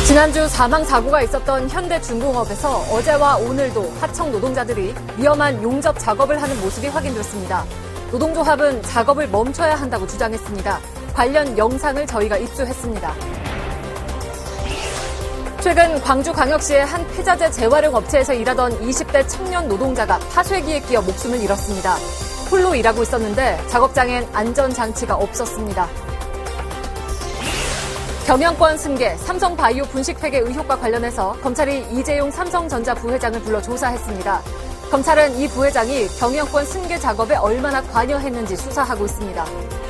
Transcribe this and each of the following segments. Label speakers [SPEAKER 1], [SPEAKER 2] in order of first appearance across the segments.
[SPEAKER 1] 지난주 사망사고가 있었던 현대중공업에서 어제와 오늘도 하청 노동자들이 위험한 용접 작업을 하는 모습이 확인됐습니다. 노동조합은 작업을 멈춰야 한다고 주장했습니다. 관련 영상을 저희가 입수했습니다. 최근 광주광역시의 한 폐자재 재활용 업체에서 일하던 20대 청년 노동자가 파쇄기에 끼어 목숨을 잃었습니다. 홀로 일하고 있었는데 작업장엔 안전장치가 없었습니다. 경영권 승계, 삼성바이오 분식회계 의혹과 관련해서 검찰이 이재용 삼성전자 부회장을 불러 조사했습니다. 검찰은 이 부회장이 경영권 승계 작업에 얼마나 관여했는지 수사하고 있습니다.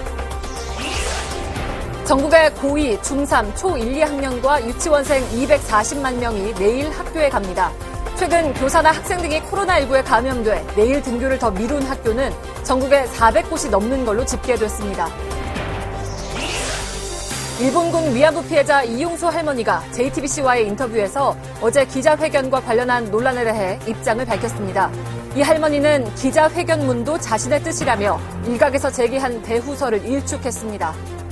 [SPEAKER 1] 전국의 고2, 중3, 초1, 2학년과 유치원생 240만 명이 내일 학교에 갑니다. 최근 교사나 학생 등이 코로나19에 감염돼 내일 등교를 더 미룬 학교는 전국에 400곳이 넘는 걸로 집계됐습니다. 일본군 위안부 피해자 이용수 할머니가 JTBC와의 인터뷰에서 어제 기자회견과 관련한 논란에 대해 입장을 밝혔습니다. 이 할머니는 기자회견문도 자신의 뜻이라며 일각에서 제기한 배후설을 일축했습니다.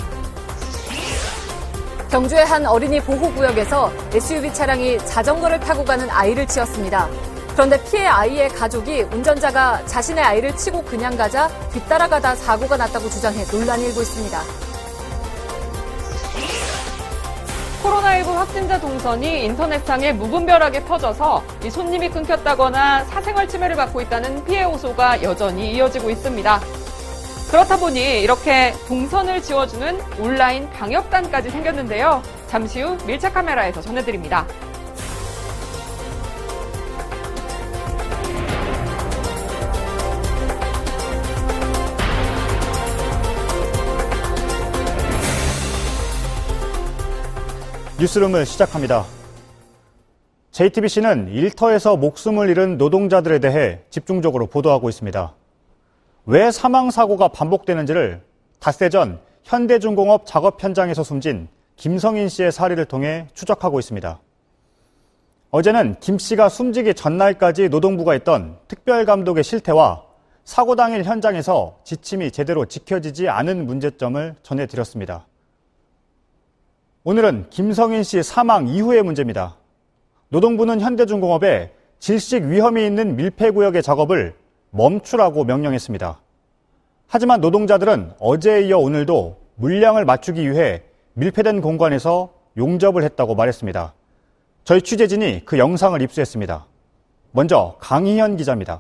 [SPEAKER 1] 경주의 한 어린이 보호구역에서 SUV 차량이 자전거를 타고 가는 아이를 치었습니다. 그런데 피해 아이의 가족이 운전자가 자신의 아이를 치고 그냥 가자 뒤따라가다 사고가 났다고 주장해 논란이 일고 있습니다.
[SPEAKER 2] 코로나19 확진자 동선이 인터넷상에 무분별하게 퍼져서 이 손님이 끊겼다거나 사생활 침해를 받고 있다는 피해 호소가 여전히 이어지고 있습니다. 그렇다 보니 이렇게 동선을 지워주는 온라인 방역단까지 생겼는데요. 잠시 후 밀착 카메라에서 전해드립니다.
[SPEAKER 3] 뉴스룸을 시작합니다. JTBC는 일터에서 목숨을 잃은 노동자들에 대해 집중적으로 보도하고 있습니다. 왜 사망사고가 반복되는지를 닷새 전 현대중공업 작업 현장에서 숨진 김성인 씨의 사례를 통해 추적하고 있습니다. 어제는 김 씨가 숨지기 전날까지 노동부가 했던 특별감독의 실태와 사고 당일 현장에서 지침이 제대로 지켜지지 않은 문제점을 전해드렸습니다. 오늘은 김성인 씨 사망 이후의 문제입니다. 노동부는 현대중공업에 질식 위험이 있는 밀폐구역의 작업을 멈추라고 명령했습니다. 하지만 노동자들은 어제에 이어 오늘도 물량을 맞추기 위해 밀폐된 공간에서 용접을 했다고 말했습니다. 저희 취재진이 그 영상을 입수했습니다. 먼저 강희현 기자입니다.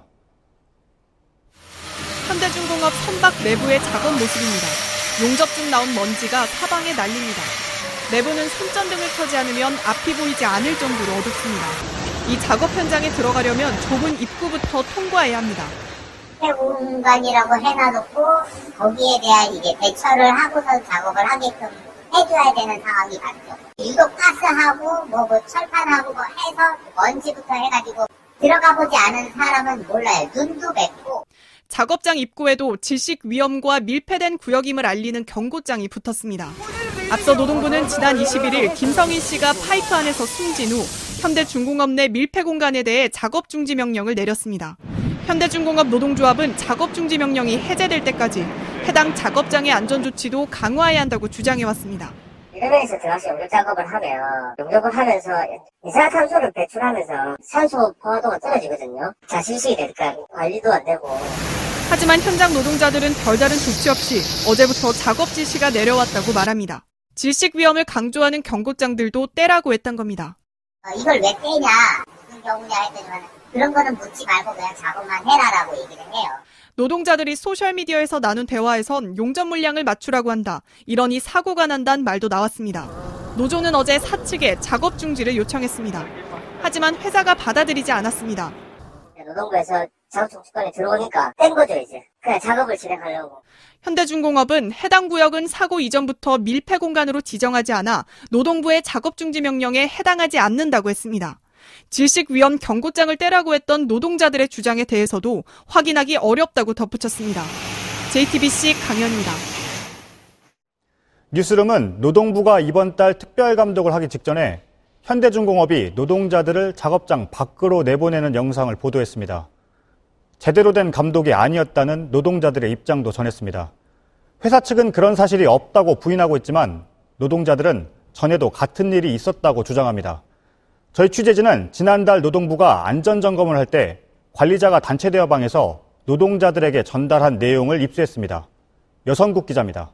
[SPEAKER 4] 현대중공업 선박 내부의 작업 모습입니다. 용접 중 나온 먼지가 사방에 날립니다. 내부는 손전등을 켜지 않으면 앞이 보이지 않을 정도로 어둡습니다. 이 작업 현장에 들어가려면 좁은 입구부터 통과해야 합니다.
[SPEAKER 5] 공간이라고 해놔놓고 거기에 대한 이게 대처를 하고서 작업을 하게끔 해줘야 되는 상황이 맞죠. 유독 가스하고 뭐 철판하고 뭐 해서 먼지부터 해가지고 들어가 보지 않은 사람은 몰라요. 눈도 맵고.
[SPEAKER 4] 작업장 입구에도 질식 위험과 밀폐된 구역임을 알리는 경고장이 붙었습니다. 앞서 노동부는 지난 21일 김성인 씨가 파이프 안에서 숨진 후 현대중공업 내 밀폐 공간에 대해 작업 중지 명령을 내렸습니다. 현대중공업 노동조합은 작업 중지 명령이 해제될 때까지 해당 작업장의 안전조치도 강화해야 한다고 주장해왔습니다.
[SPEAKER 5] 일면에서 들어가서 용접 작업을 하면 용접을 하면서 이산화탄소를 배출하면서 산소 포화도가 떨어지거든요. 자실식이 되니까 관리도 안 되고.
[SPEAKER 4] 하지만 현장 노동자들은 별다른 조치 없이 어제부터 작업 지시가 내려왔다고 말합니다. 질식 위험을 강조하는 경고장들도 떼라고 했던 겁니다.
[SPEAKER 5] 이걸 왜 떼냐, 무슨 경우냐 했더니만 그런 거는 묻지 말고 그냥 작업만 해라라고 얘기를 해요.
[SPEAKER 4] 노동자들이 소셜미디어에서 나눈 대화에선 용접 물량을 맞추라고 한다. 이러니 사고가 난다는 말도 나왔습니다. 노조는 어제 사측에 작업 중지를 요청했습니다. 하지만 회사가 받아들이지 않았습니다.
[SPEAKER 5] 노동부에서 작업 중지권이 들어오니까 뗀 거죠, 이제. 그냥 작업을 진행하려고.
[SPEAKER 4] 현대중공업은 해당 구역은 사고 이전부터 밀폐 공간으로 지정하지 않아 노동부의 작업 중지 명령에 해당하지 않는다고 했습니다. 질식 위험 경고장을 떼라고 했던 노동자들의 주장에 대해서도 확인하기 어렵다고 덧붙였습니다. JTBC 강현입니다.
[SPEAKER 3] 뉴스룸은 노동부가 이번 달 특별감독을 하기 직전에 현대중공업이 노동자들을 작업장 밖으로 내보내는 영상을 보도했습니다. 제대로 된 감독이 아니었다는 노동자들의 입장도 전했습니다. 회사 측은 그런 사실이 없다고 부인하고 있지만 노동자들은 전에도 같은 일이 있었다고 주장합니다. 저희 취재진은 지난달 노동부가 안전점검을 할 때 관리자가 단체 대화방에서 노동자들에게 전달한 내용을 입수했습니다. 여성국 기자입니다.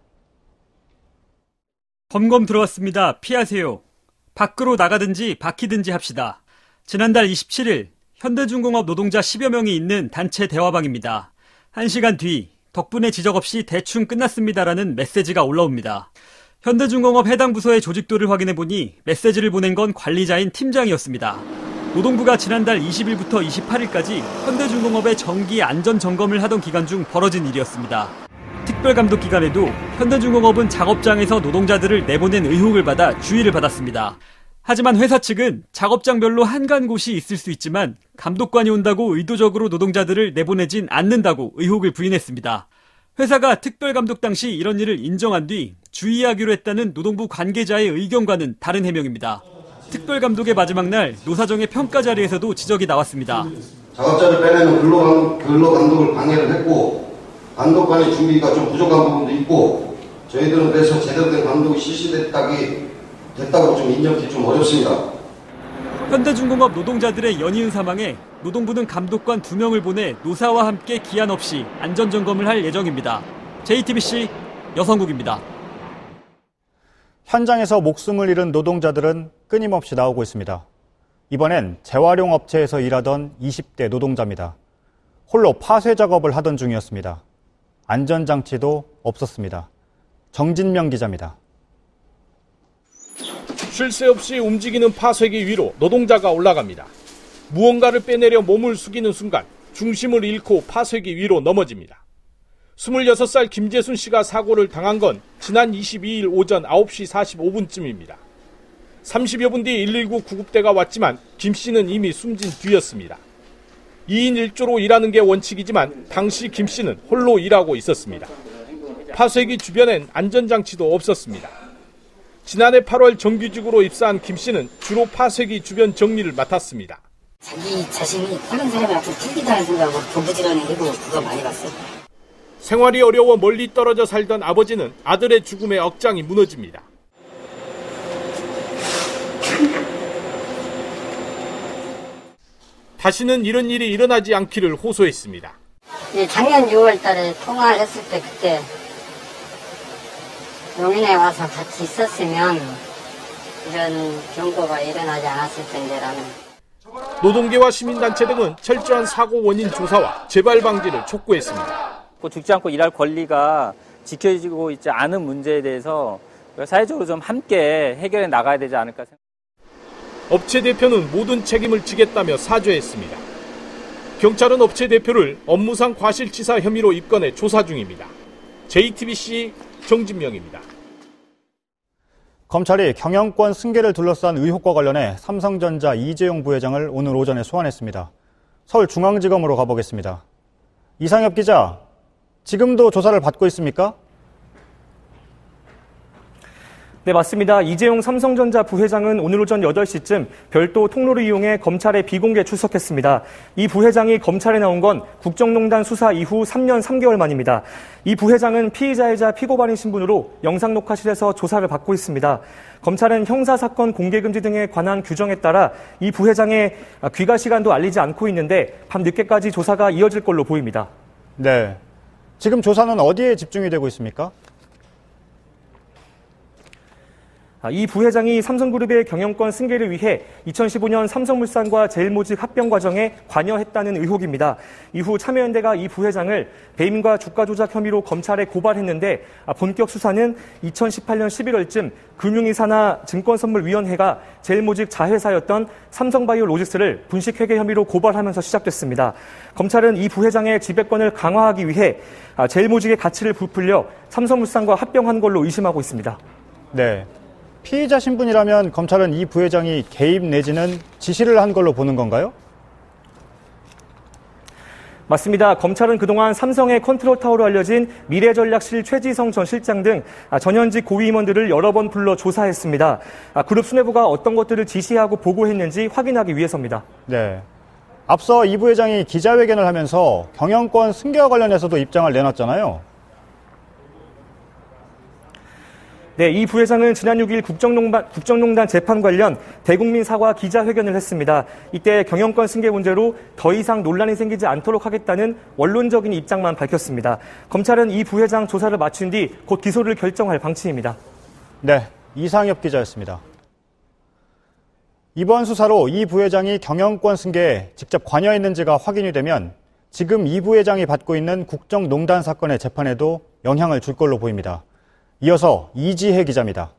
[SPEAKER 6] 점검 들어왔습니다. 피하세요. 밖으로 나가든지 박히든지 합시다. 지난달 27일 현대중공업 노동자 10여 명이 있는 단체 대화방입니다. 1시간 뒤 덕분에 지적 없이 대충 끝났습니다라는 메시지가 올라옵니다. 현대중공업 해당 부서의 조직도를 확인해보니 메시지를 보낸 건 관리자인 팀장이었습니다. 노동부가 지난달 20일부터 28일까지 현대중공업의 정기 안전점검을 하던 기간 중 벌어진 일이었습니다. 특별감독 기간에도 현대중공업은 작업장에서 노동자들을 내보낸 의혹을 받아 주의를 받았습니다. 하지만 회사 측은 작업장별로 한가한 곳이 있을 수 있지만 감독관이 온다고 의도적으로 노동자들을 내보내진 않는다고 의혹을 부인했습니다. 회사가 특별감독 당시 이런 일을 인정한 뒤 주의하기로 했다는 노동부 관계자의 의견과는 다른 해명입니다. 특별감독의 마지막 날 노사정의 평가 자리에서도 지적이 나왔습니다.
[SPEAKER 7] 작업자를 빼내는 근로감독을 방해를 했고 감독관의 준비가 좀 부족한 부분도 있고 저희들은 그래서 제대로 된 감독이 됐다고 좀 인정하기 좀 어렵습니다.
[SPEAKER 6] 현대중공업 노동자들의 연이은 사망에 노동부는 감독관 2명을 보내 노사와 함께 기한 없이 안전점검을 할 예정입니다. JTBC 여성국입니다.
[SPEAKER 3] 현장에서 목숨을 잃은 노동자들은 끊임없이 나오고 있습니다. 이번엔 재활용 업체에서 일하던 20대 노동자입니다. 홀로 파쇄 작업을 하던 중이었습니다. 안전장치도 없었습니다. 정진명 기자입니다.
[SPEAKER 8] 쉴 새 없이 움직이는 파쇄기 위로 노동자가 올라갑니다. 무언가를 빼내려 몸을 숙이는 순간 중심을 잃고 파쇄기 위로 넘어집니다. 26살 김재순 씨가 사고를 당한 건 지난 22일 오전 9시 45분쯤입니다. 30여 분 뒤 119 구급대가 왔지만 김 씨는 이미 숨진 뒤였습니다. 2인 1조로 일하는 게 원칙이지만 당시 김 씨는 홀로 일하고 있었습니다. 파쇄기 주변엔 안전장치도 없었습니다. 지난해 8월 정규직으로 입사한 김 씨는 주로 파쇄기 주변 정리를 맡았습니다.
[SPEAKER 9] 자기 자신이 다른 사람한테 틀리다는 생각으로 도부지런해지고 그거 많이 봤어요.
[SPEAKER 8] 생활이 어려워 멀리 떨어져 살던 아버지는 아들의 죽음에 억장이 무너집니다. 다시는 이런 일이 일어나지 않기를 호소했습니다.
[SPEAKER 9] 작년 6월 달에 통화를 했을 때 그때 용인에 와서 같이 있었으면 이런 경고가 일어나지 않았을 텐데라는.
[SPEAKER 8] 노동계와 시민단체 등은 철저한 사고 원인 조사와 재발 방지를 촉구했습니다.
[SPEAKER 10] 죽지 않고 일할 권리가 지켜지고 있지 않은 문제에 대해서 사회적으로 좀 함께 해결해 나가야 되지 않을까 생각합니다.
[SPEAKER 8] 업체 대표는 모든 책임을 지겠다며 사죄했습니다. 경찰은 업체 대표를 업무상 과실치사 혐의로 입건해 조사 중입니다. JTBC 정진명입니다.
[SPEAKER 3] 검찰이 경영권 승계를 둘러싼 의혹과 관련해 삼성전자 이재용 부회장을 오늘 오전에 소환했습니다. 서울중앙지검으로 가보겠습니다. 이상엽 기자, 지금도 조사를 받고 있습니까?
[SPEAKER 11] 네, 맞습니다. 이재용 삼성전자 부회장은 오늘 오전 8시쯤 별도 통로를 이용해 검찰에 비공개 출석했습니다. 이 부회장이 검찰에 나온 건 국정농단 수사 이후 3년 3개월 만입니다. 이 부회장은 피의자이자 피고반인 신분으로 영상녹화실에서 조사를 받고 있습니다. 검찰은 형사사건 공개금지 등에 관한 규정에 따라 이 부회장의 귀가 시간도 알리지 않고 있는데 밤 늦게까지 조사가 이어질 걸로 보입니다.
[SPEAKER 3] 네, 지금 조사는 어디에 집중이 되고 있습니까?
[SPEAKER 11] 이 부회장이 삼성그룹의 경영권 승계를 위해 2015년 삼성물산과 제일모직 합병 과정에 관여했다는 의혹입니다. 이후 참여연대가 이 부회장을 배임과 주가 조작 혐의로 검찰에 고발했는데 본격 수사는 2018년 11월쯤 금융이사나 증권선물위원회가 제일모직 자회사였던 삼성바이오로직스를 분식회계 혐의로 고발하면서 시작됐습니다. 검찰은 이 부회장의 지배권을 강화하기 위해 제일모직의 가치를 부풀려 삼성물산과 합병한 걸로 의심하고 있습니다.
[SPEAKER 3] 네. 피의자 신분이라면 검찰은 이 부회장이 개입 내지는 지시를 한 걸로 보는 건가요?
[SPEAKER 11] 맞습니다. 검찰은 그동안 삼성의 컨트롤타워로 알려진 미래전략실 최지성 전 실장 등 전현직 고위 임원들을 여러 번 불러 조사했습니다. 그룹 수뇌부가 어떤 것들을 지시하고 보고했는지 확인하기 위해서입니다.
[SPEAKER 3] 네. 앞서 이 부회장이 기자회견을 하면서 경영권 승계와 관련해서도 입장을 내놨잖아요.
[SPEAKER 11] 네, 이 부회장은 지난 6일 국정농단 재판 관련 대국민 사과 기자회견을 했습니다. 이때 경영권 승계 문제로 더 이상 논란이 생기지 않도록 하겠다는 원론적인 입장만 밝혔습니다. 검찰은 이 부회장 조사를 마친 뒤 곧 기소를 결정할 방침입니다.
[SPEAKER 3] 네, 이상엽 기자였습니다. 이번 수사로 이 부회장이 경영권 승계에 직접 관여했는지가 확인이 되면 지금 이 부회장이 받고 있는 국정농단 사건의 재판에도 영향을 줄 걸로 보입니다. 이어서 이지혜 기자입니다.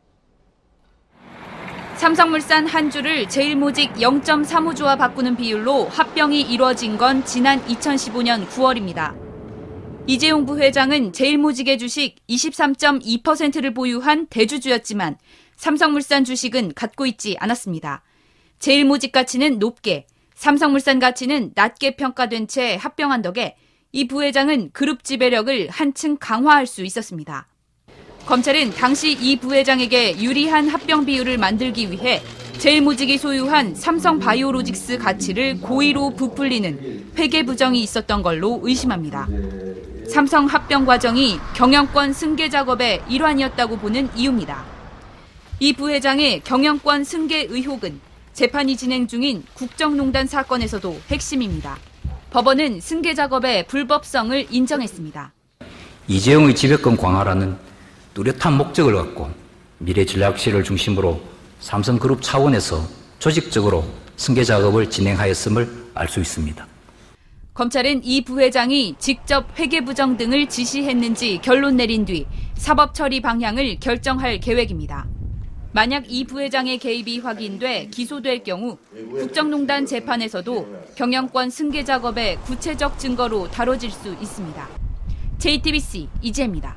[SPEAKER 12] 삼성물산 한 주를 제일모직 0.35주와 바꾸는 비율로 합병이 이루어진 건 지난 2015년 9월입니다. 이재용 부회장은 제일모직의 주식 23.2%를 보유한 대주주였지만 삼성물산 주식은 갖고 있지 않았습니다. 제일모직 가치는 높게, 삼성물산 가치는 낮게 평가된 채 합병한 덕에 이 부회장은 그룹 지배력을 한층 강화할 수 있었습니다. 검찰은 당시 이 부회장에게 유리한 합병 비율을 만들기 위해 제일모직이 소유한 삼성바이오로직스 가치를 고의로 부풀리는 회계 부정이 있었던 걸로 의심합니다. 삼성 합병 과정이 경영권 승계 작업의 일환이었다고 보는 이유입니다. 이 부회장의 경영권 승계 의혹은 재판이 진행 중인 국정농단 사건에서도 핵심입니다. 법원은 승계 작업의 불법성을 인정했습니다.
[SPEAKER 13] 이재용의 지배권 강화라는 뚜렷한 목적을 갖고 미래전략실을 중심으로 삼성그룹 차원에서 조직적으로 승계 작업을 진행하였음을 알 수 있습니다.
[SPEAKER 12] 검찰은 이 부회장이 직접 회계 부정 등을 지시했는지 결론 내린 뒤 사법 처리 방향을 결정할 계획입니다. 만약 이 부회장의 개입이 확인돼 기소될 경우 국정농단 재판에서도 경영권 승계 작업의 구체적 증거로 다뤄질 수 있습니다. JTBC 이지혜입니다.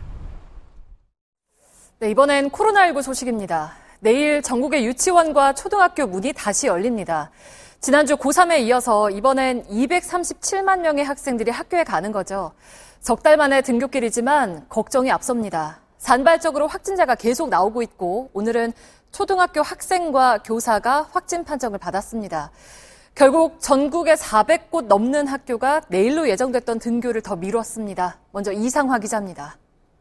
[SPEAKER 1] 네, 이번엔 코로나19 소식입니다. 내일 전국의 유치원과 초등학교 문이 다시 열립니다. 지난주 고3에 이어서 이번엔 237만 명의 학생들이 학교에 가는 거죠. 석 달 만에 등교길이지만 걱정이 앞섭니다. 산발적으로 확진자가 계속 나오고 있고 오늘은 초등학교 학생과 교사가 확진 판정을 받았습니다. 결국 전국에 400곳 넘는 학교가 내일로 예정됐던 등교를 더 미뤘습니다. 먼저 이상화 기자입니다.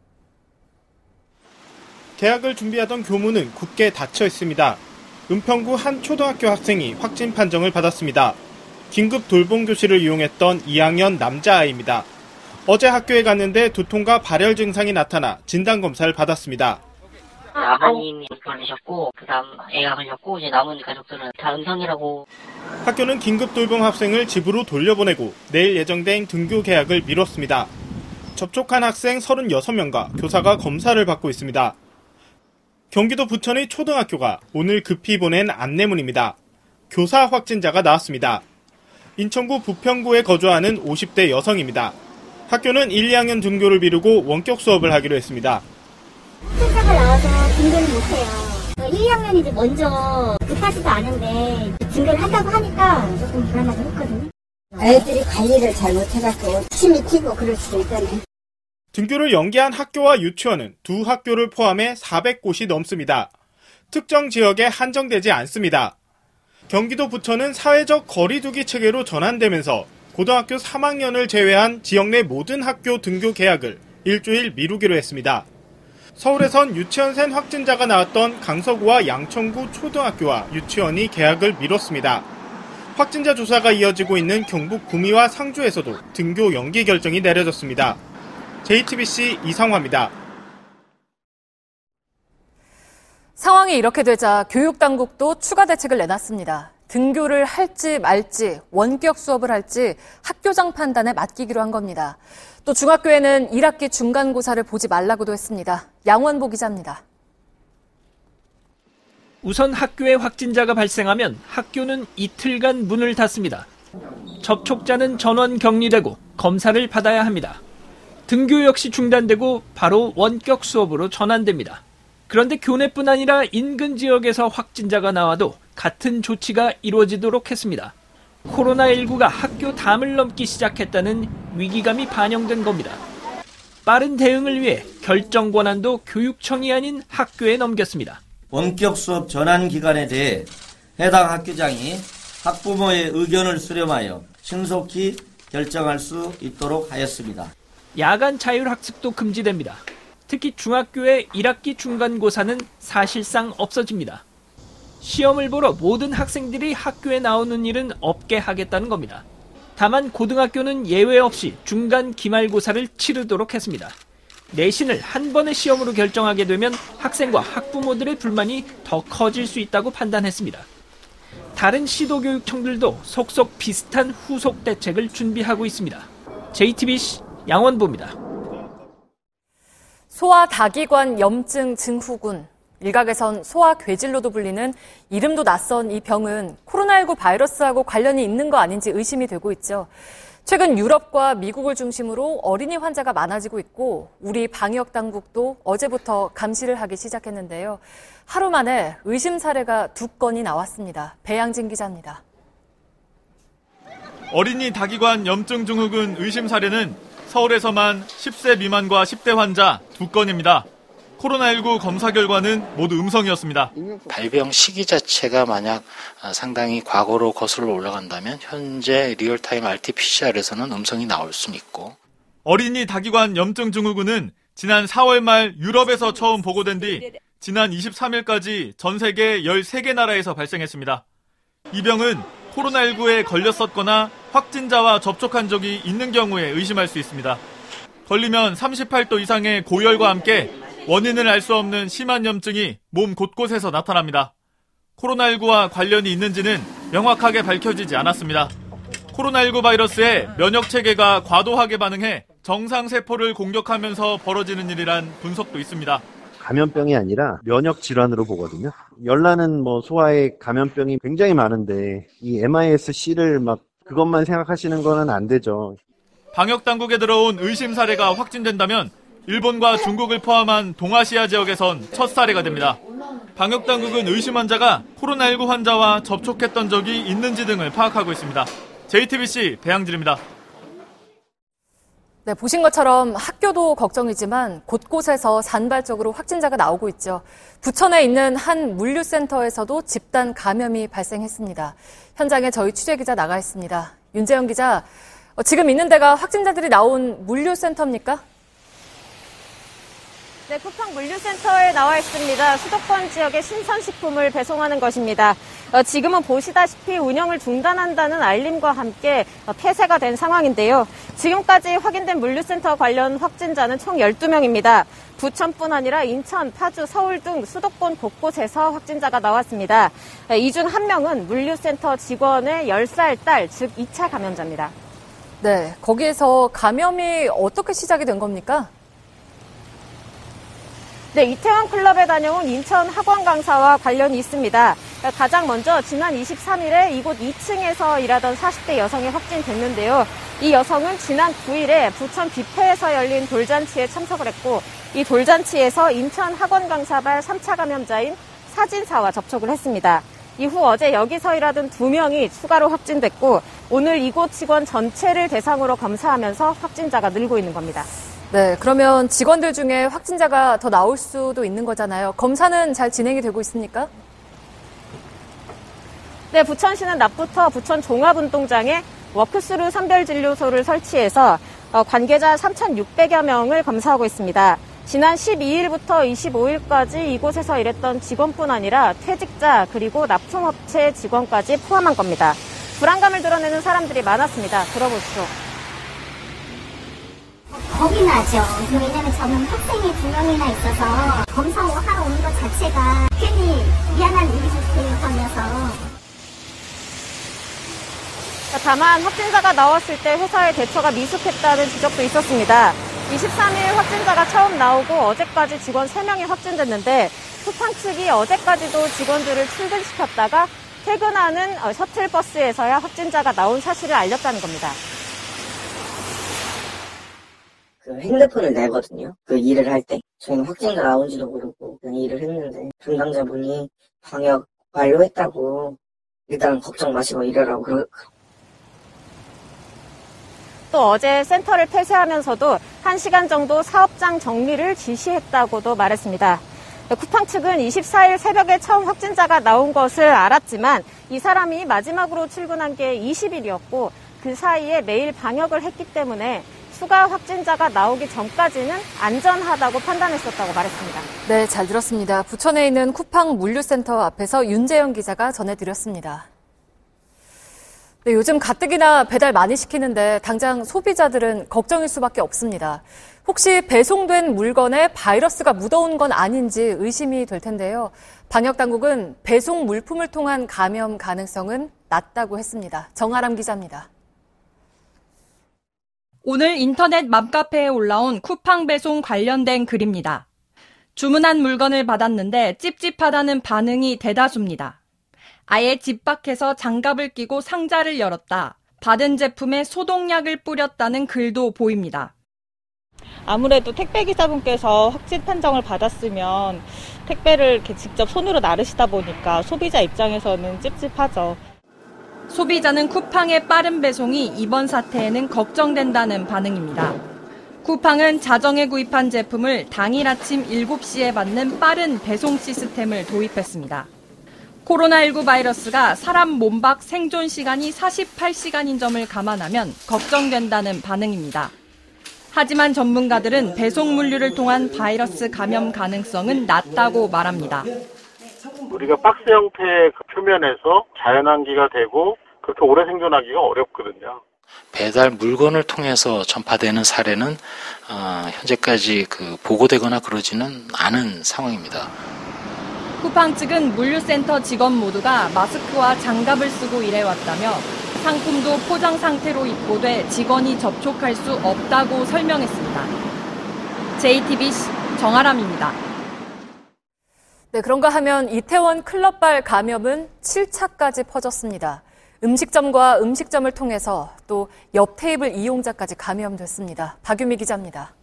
[SPEAKER 14] 개학을 준비하던 교문은 굳게 닫혀 있습니다. 은평구 한 초등학교 학생이 확진 판정을 받았습니다. 긴급 돌봄 교실을 이용했던 2학년 남자아이입니다. 어제 학교에 갔는데 두통과 발열 증상이 나타나 진단검사를 받았습니다.
[SPEAKER 15] 아버님이 걸리셨고 그다음 애가 걸렸고 이제 남은 가족들은 다 음성이라고.
[SPEAKER 14] 학교는 긴급 돌봄 학생을 집으로 돌려보내고 내일 예정된 등교 개학을 미뤘습니다. 접촉한 학생 36명과 교사가 검사를 받고 있습니다. 경기도 부천의 초등학교가 오늘 급히 보낸 안내문입니다. 교사 확진자가 나왔습니다. 인천구 부평구에 거주하는 50대 여성입니다. 학교는 1, 2학년 등교를 미루고 원격 수업을 하기로 했습니다.
[SPEAKER 16] 확진자가 나와서 등교를 못해요. 1, 2학년이 먼저 급하지도 않은데 등교를 한다고 하니까 조금 불안하긴 했거든요. 애들이 관리를 잘 못해갖고 침이 튀고 그럴 수도 있잖아요.
[SPEAKER 14] 등교를 연기한 학교와 유치원은 두 학교를 포함해 400곳이 넘습니다. 특정 지역에 한정되지 않습니다. 경기도 부천은 사회적 거리두기 체계로 전환되면서 고등학교 3학년을 제외한 지역 내 모든 학교 등교 개학을 일주일 미루기로 했습니다. 서울에선 유치원생 확진자가 나왔던 강서구와 양천구 초등학교와 유치원이 개학을 미뤘습니다. 확진자 조사가 이어지고 있는 경북 구미와 상주에서도 등교 연기 결정이 내려졌습니다. JTBC 이상화입니다.
[SPEAKER 1] 상황이 이렇게 되자 교육당국도 추가 대책을 내놨습니다. 등교를 할지 말지, 원격 수업을 할지 학교장 판단에 맡기기로 한 겁니다. 또 중학교에는 1학기 중간고사를 보지 말라고도 했습니다. 양원보 기자입니다.
[SPEAKER 17] 우선 학교에 확진자가 발생하면 학교는 이틀간 문을 닫습니다. 접촉자는 전원 격리되고 검사를 받아야 합니다. 등교 역시 중단되고 바로 원격 수업으로 전환됩니다. 그런데 교내뿐 아니라 인근 지역에서 확진자가 나와도 같은 조치가 이루어지도록 했습니다. 코로나19가 학교 담을 넘기 시작했다는 위기감이 반영된 겁니다. 빠른 대응을 위해 결정 권한도 교육청이 아닌 학교에 넘겼습니다.
[SPEAKER 18] 원격 수업 전환 기간에 대해 해당 학교장이 학부모의 의견을 수렴하여 신속히 결정할 수 있도록 하였습니다.
[SPEAKER 17] 야간 자율학습도 금지됩니다. 특히 중학교의 1학기 중간고사는 사실상 없어집니다. 시험을 보러 모든 학생들이 학교에 나오는 일은 없게 하겠다는 겁니다. 다만 고등학교는 예외 없이 중간 기말고사를 치르도록 했습니다. 내신을 한 번의 시험으로 결정하게 되면 학생과 학부모들의 불만이 더 커질 수 있다고 판단했습니다. 다른 시도교육청들도 속속 비슷한 후속 대책을 준비하고 있습니다. JTBC 양원보입니다.
[SPEAKER 1] 소아다기관 염증 증후군. 일각에선 소아괴질로도 불리는 이름도 낯선 이 병은 코로나19 바이러스하고 관련이 있는 거 아닌지 의심이 되고 있죠. 최근 유럽과 미국을 중심으로 어린이 환자가 많아지고 있고 우리 방역 당국도 어제부터 감시를 하기 시작했는데요. 하루 만에 의심 사례가 2건이 나왔습니다. 배양진 기자입니다.
[SPEAKER 19] 어린이 다기관 염증 증후군 의심 사례는 서울에서만 10세 미만과 10대 환자 2건입니다. 코로나19 검사 결과는 모두 음성이었습니다.
[SPEAKER 20] 발병 시기 자체가 만약 상당히 과거로 거슬러 올라간다면 현재 리얼타임 RT-PCR에서는 음성이 나올 수는 있고.
[SPEAKER 19] 어린이 다기관 염증 증후군은 지난 4월 말 유럽에서 처음 보고된 뒤 지난 23일까지 전 세계 13개 나라에서 발생했습니다. 이 병은 코로나19에 걸렸었거나 확진자와 접촉한 적이 있는 경우에 의심할 수 있습니다. 걸리면 38도 이상의 고열과 함께 원인을 알 수 없는 심한 염증이 몸 곳곳에서 나타납니다. 코로나19와 관련이 있는지는 명확하게 밝혀지지 않았습니다. 코로나19 바이러스에 면역체계가 과도하게 반응해 정상세포를 공격하면서 벌어지는 일이란 분석도 있습니다.
[SPEAKER 21] 감염병이 아니라 면역질환으로 보거든요. 열나는 소아의 감염병이 굉장히 많은데 이 MIS-C를 그것만 생각하시는 거는 안 되죠.
[SPEAKER 19] 방역당국에 들어온 의심 사례가 확진된다면 일본과 중국을 포함한 동아시아 지역에선 첫 사례가 됩니다. 방역당국은 의심 환자가 코로나19 환자와 접촉했던 적이 있는지 등을 파악하고 있습니다. JTBC 배양진입니다.
[SPEAKER 1] 네, 보신 것처럼 학교도 걱정이지만 곳곳에서 산발적으로 확진자가 나오고 있죠. 부천에 있는 한 물류센터에서도 집단 감염이 발생했습니다. 현장에 저희 취재기자 나가 있습니다. 윤재영 기자, 지금 있는 데가 확진자들이 나온 물류센터입니까?
[SPEAKER 22] 네, 쿠팡 물류센터에 나와 있습니다. 수도권 지역에 신선식품을 배송하는 것입니다. 지금은 보시다시피 운영을 중단한다는 알림과 함께 폐쇄가 된 상황인데요. 지금까지 확인된 물류센터 관련 확진자는 총 12명입니다. 부천뿐 아니라 인천, 파주, 서울 등 수도권 곳곳에서 확진자가 나왔습니다. 이 중 한 명은 물류센터 직원의 10살 딸, 즉 2차 감염자입니다.
[SPEAKER 1] 네, 거기에서 감염이 어떻게 시작이 된 겁니까?
[SPEAKER 22] 네, 이태원 클럽에 다녀온 인천 학원 강사와 관련이 있습니다. 가장 먼저 지난 23일에 이곳 2층에서 일하던 40대 여성이 확진됐는데요. 이 여성은 지난 9일에 부천 뷔페에서 열린 돌잔치에 참석을 했고 이 돌잔치에서 인천 학원 강사발 3차 감염자인 사진사와 접촉을 했습니다. 이후 어제 여기서 일하던 2명이 추가로 확진됐고 오늘 이곳 직원 전체를 대상으로 검사하면서 확진자가 늘고 있는 겁니다.
[SPEAKER 1] 네, 그러면 직원들 중에 확진자가 더 나올 수도 있는 거잖아요. 검사는 잘 진행이 되고 있습니까?
[SPEAKER 22] 네, 부천시는 낮부터 부천 종합운동장에 워크스루 선별진료소를 설치해서 관계자 3,600여 명을 검사하고 있습니다. 지난 12일부터 25일까지 이곳에서 일했던 직원뿐 아니라 퇴직자 그리고 납품업체 직원까지 포함한 겁니다. 불안감을 드러내는 사람들이 많았습니다. 들어보시죠.
[SPEAKER 16] 겁이 나죠. 왜냐면 저는 학생이 2명이나 있어서 검사하러 오는 것 자체가 괜히 미안한 일이 걸려서.
[SPEAKER 22] 다만 확진자가 나왔을 때 회사의 대처가 미숙했다는 지적도 있었습니다. 23일 확진자가 처음 나오고 어제까지 직원 3명이 확진됐는데 쿠팡 측이 어제까지도 직원들을 출근시켰다가 퇴근하는 셔틀버스에서야 확진자가 나온 사실을 알렸다는 겁니다.
[SPEAKER 23] 핸드폰을 내거든요. 일을 할 때. 저희는 확진자 나온지도 모르고 그냥 일을 했는데 담당자분이 방역 완료했다고 일단 걱정 마시고 일하라고
[SPEAKER 22] 또 어제 센터를 폐쇄하면서도 1시간 정도 사업장 정리를 지시했다고도 말했습니다. 쿠팡 측은 24일 새벽에 처음 확진자가 나온 것을 알았지만 이 사람이 마지막으로 출근한 게 20일이었고 그 사이에 매일 방역을 했기 때문에 추가 확진자가 나오기 전까지는 안전하다고 판단했었다고 말했습니다.
[SPEAKER 1] 네, 잘 들었습니다. 부천에 있는 쿠팡 물류센터 앞에서 윤재영 기자가 전해드렸습니다. 네, 요즘 가뜩이나 배달 많이 시키는데 당장 소비자들은 걱정일 수밖에 없습니다. 혹시 배송된 물건에 바이러스가 묻어온 건 아닌지 의심이 될 텐데요. 방역당국은 배송 물품을 통한 감염 가능성은 낮다고 했습니다. 정아람 기자입니다.
[SPEAKER 2] 오늘 인터넷 맘카페에 올라온 쿠팡 배송 관련된 글입니다. 주문한 물건을 받았는데 찝찝하다는 반응이 대다수입니다. 아예 집 밖에서 장갑을 끼고 상자를 열었다. 받은 제품에 소독약을 뿌렸다는 글도 보입니다.
[SPEAKER 4] 아무래도 택배기사분께서 확진 판정을 받았으면 택배를 이렇게 직접 손으로 나르시다 보니까 소비자 입장에서는 찝찝하죠.
[SPEAKER 2] 소비자는 쿠팡의 빠른 배송이 이번 사태에는 걱정된다는 반응입니다. 쿠팡은 자정에 구입한 제품을 당일 아침 7시에 받는 빠른 배송 시스템을 도입했습니다. 코로나19 바이러스가 사람 몸 밖 생존 시간이 48시간인 점을 감안하면 걱정된다는 반응입니다. 하지만 전문가들은 배송 물류를 통한 바이러스 감염 가능성은 낮다고 말합니다.
[SPEAKER 5] 우리가 박스 형태의 그 표면에서 자연환기가 되고 그렇게 오래 생존하기가 어렵거든요.
[SPEAKER 20] 배달 물건을 통해서 전파되는 사례는 현재까지 보고되거나 그러지는 않은 상황입니다.
[SPEAKER 2] 쿠팡 측은 물류센터 직원 모두가 마스크와 장갑을 쓰고 일해왔다며 상품도 포장 상태로 입고돼 직원이 접촉할 수 없다고 설명했습니다. JTBC 정아람입니다.
[SPEAKER 1] 네, 그런가 하면 이태원 클럽발 감염은 7차까지 퍼졌습니다. 음식점과 음식점을 통해서 또 옆 테이블 이용자까지 감염됐습니다. 박유미 기자입니다.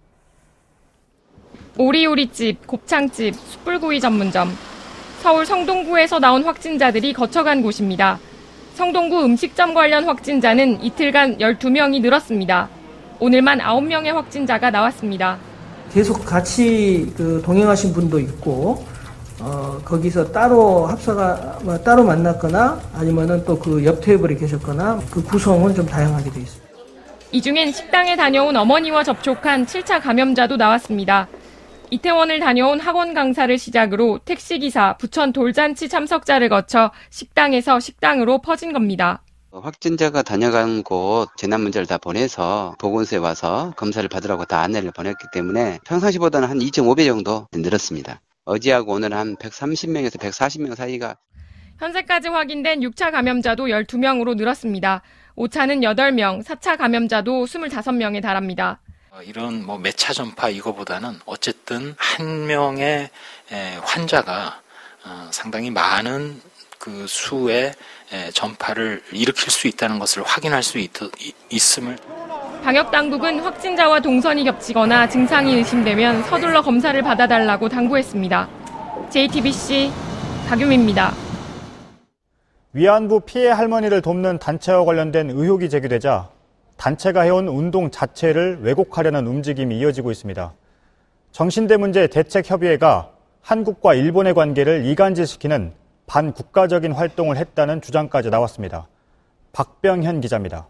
[SPEAKER 24] 오리오리집, 곱창집, 숯불구이 전문점, 서울 성동구에서 나온 확진자들이 거쳐간 곳입니다. 성동구 음식점 관련 확진자는 이틀간 12명이 늘었습니다. 오늘만 9명의 확진자가 나왔습니다.
[SPEAKER 25] 계속 같이 동행하신 분도 있고, 거기서 따로 따로 만났거나 아니면은 또 그 옆 테이블에 계셨거나 그 구성은 좀 다양하게 되어 있습니다.
[SPEAKER 24] 이 중엔 식당에 다녀온 어머니와 접촉한 7차 감염자도 나왔습니다. 이태원을 다녀온 학원 강사를 시작으로 택시기사, 부천 돌잔치 참석자를 거쳐 식당에서 식당으로 퍼진 겁니다.
[SPEAKER 26] 확진자가 다녀간 곳 재난문자를 다 보내서 보건소에 와서 검사를 받으라고 다 안내를 보냈기 때문에 평상시보다는 한 2.5배 정도 늘었습니다. 어제하고 오늘 한 130명에서 140명 사이가.
[SPEAKER 24] 현재까지 확인된 6차 감염자도 12명으로 늘었습니다. 5차는 8명, 4차 감염자도 25명에 달합니다.
[SPEAKER 20] 이런 매차 전파 이거보다는 어쨌든 한 명의 환자가 상당히 많은 그 수의 전파를 일으킬 수 있다는 것을 확인할 수 있음을.
[SPEAKER 24] 방역당국은 확진자와 동선이 겹치거나 증상이 의심되면 서둘러 검사를 받아달라고 당부했습니다. JTBC 박유미입니다.
[SPEAKER 3] 위안부 피해 할머니를 돕는 단체와 관련된 의혹이 제기되자 단체가 해온 운동 자체를 왜곡하려는 움직임이 이어지고 있습니다. 정신대 문제 대책협의회가 한국과 일본의 관계를 이간질시키는 반국가적인 활동을 했다는 주장까지 나왔습니다. 박병현 기자입니다.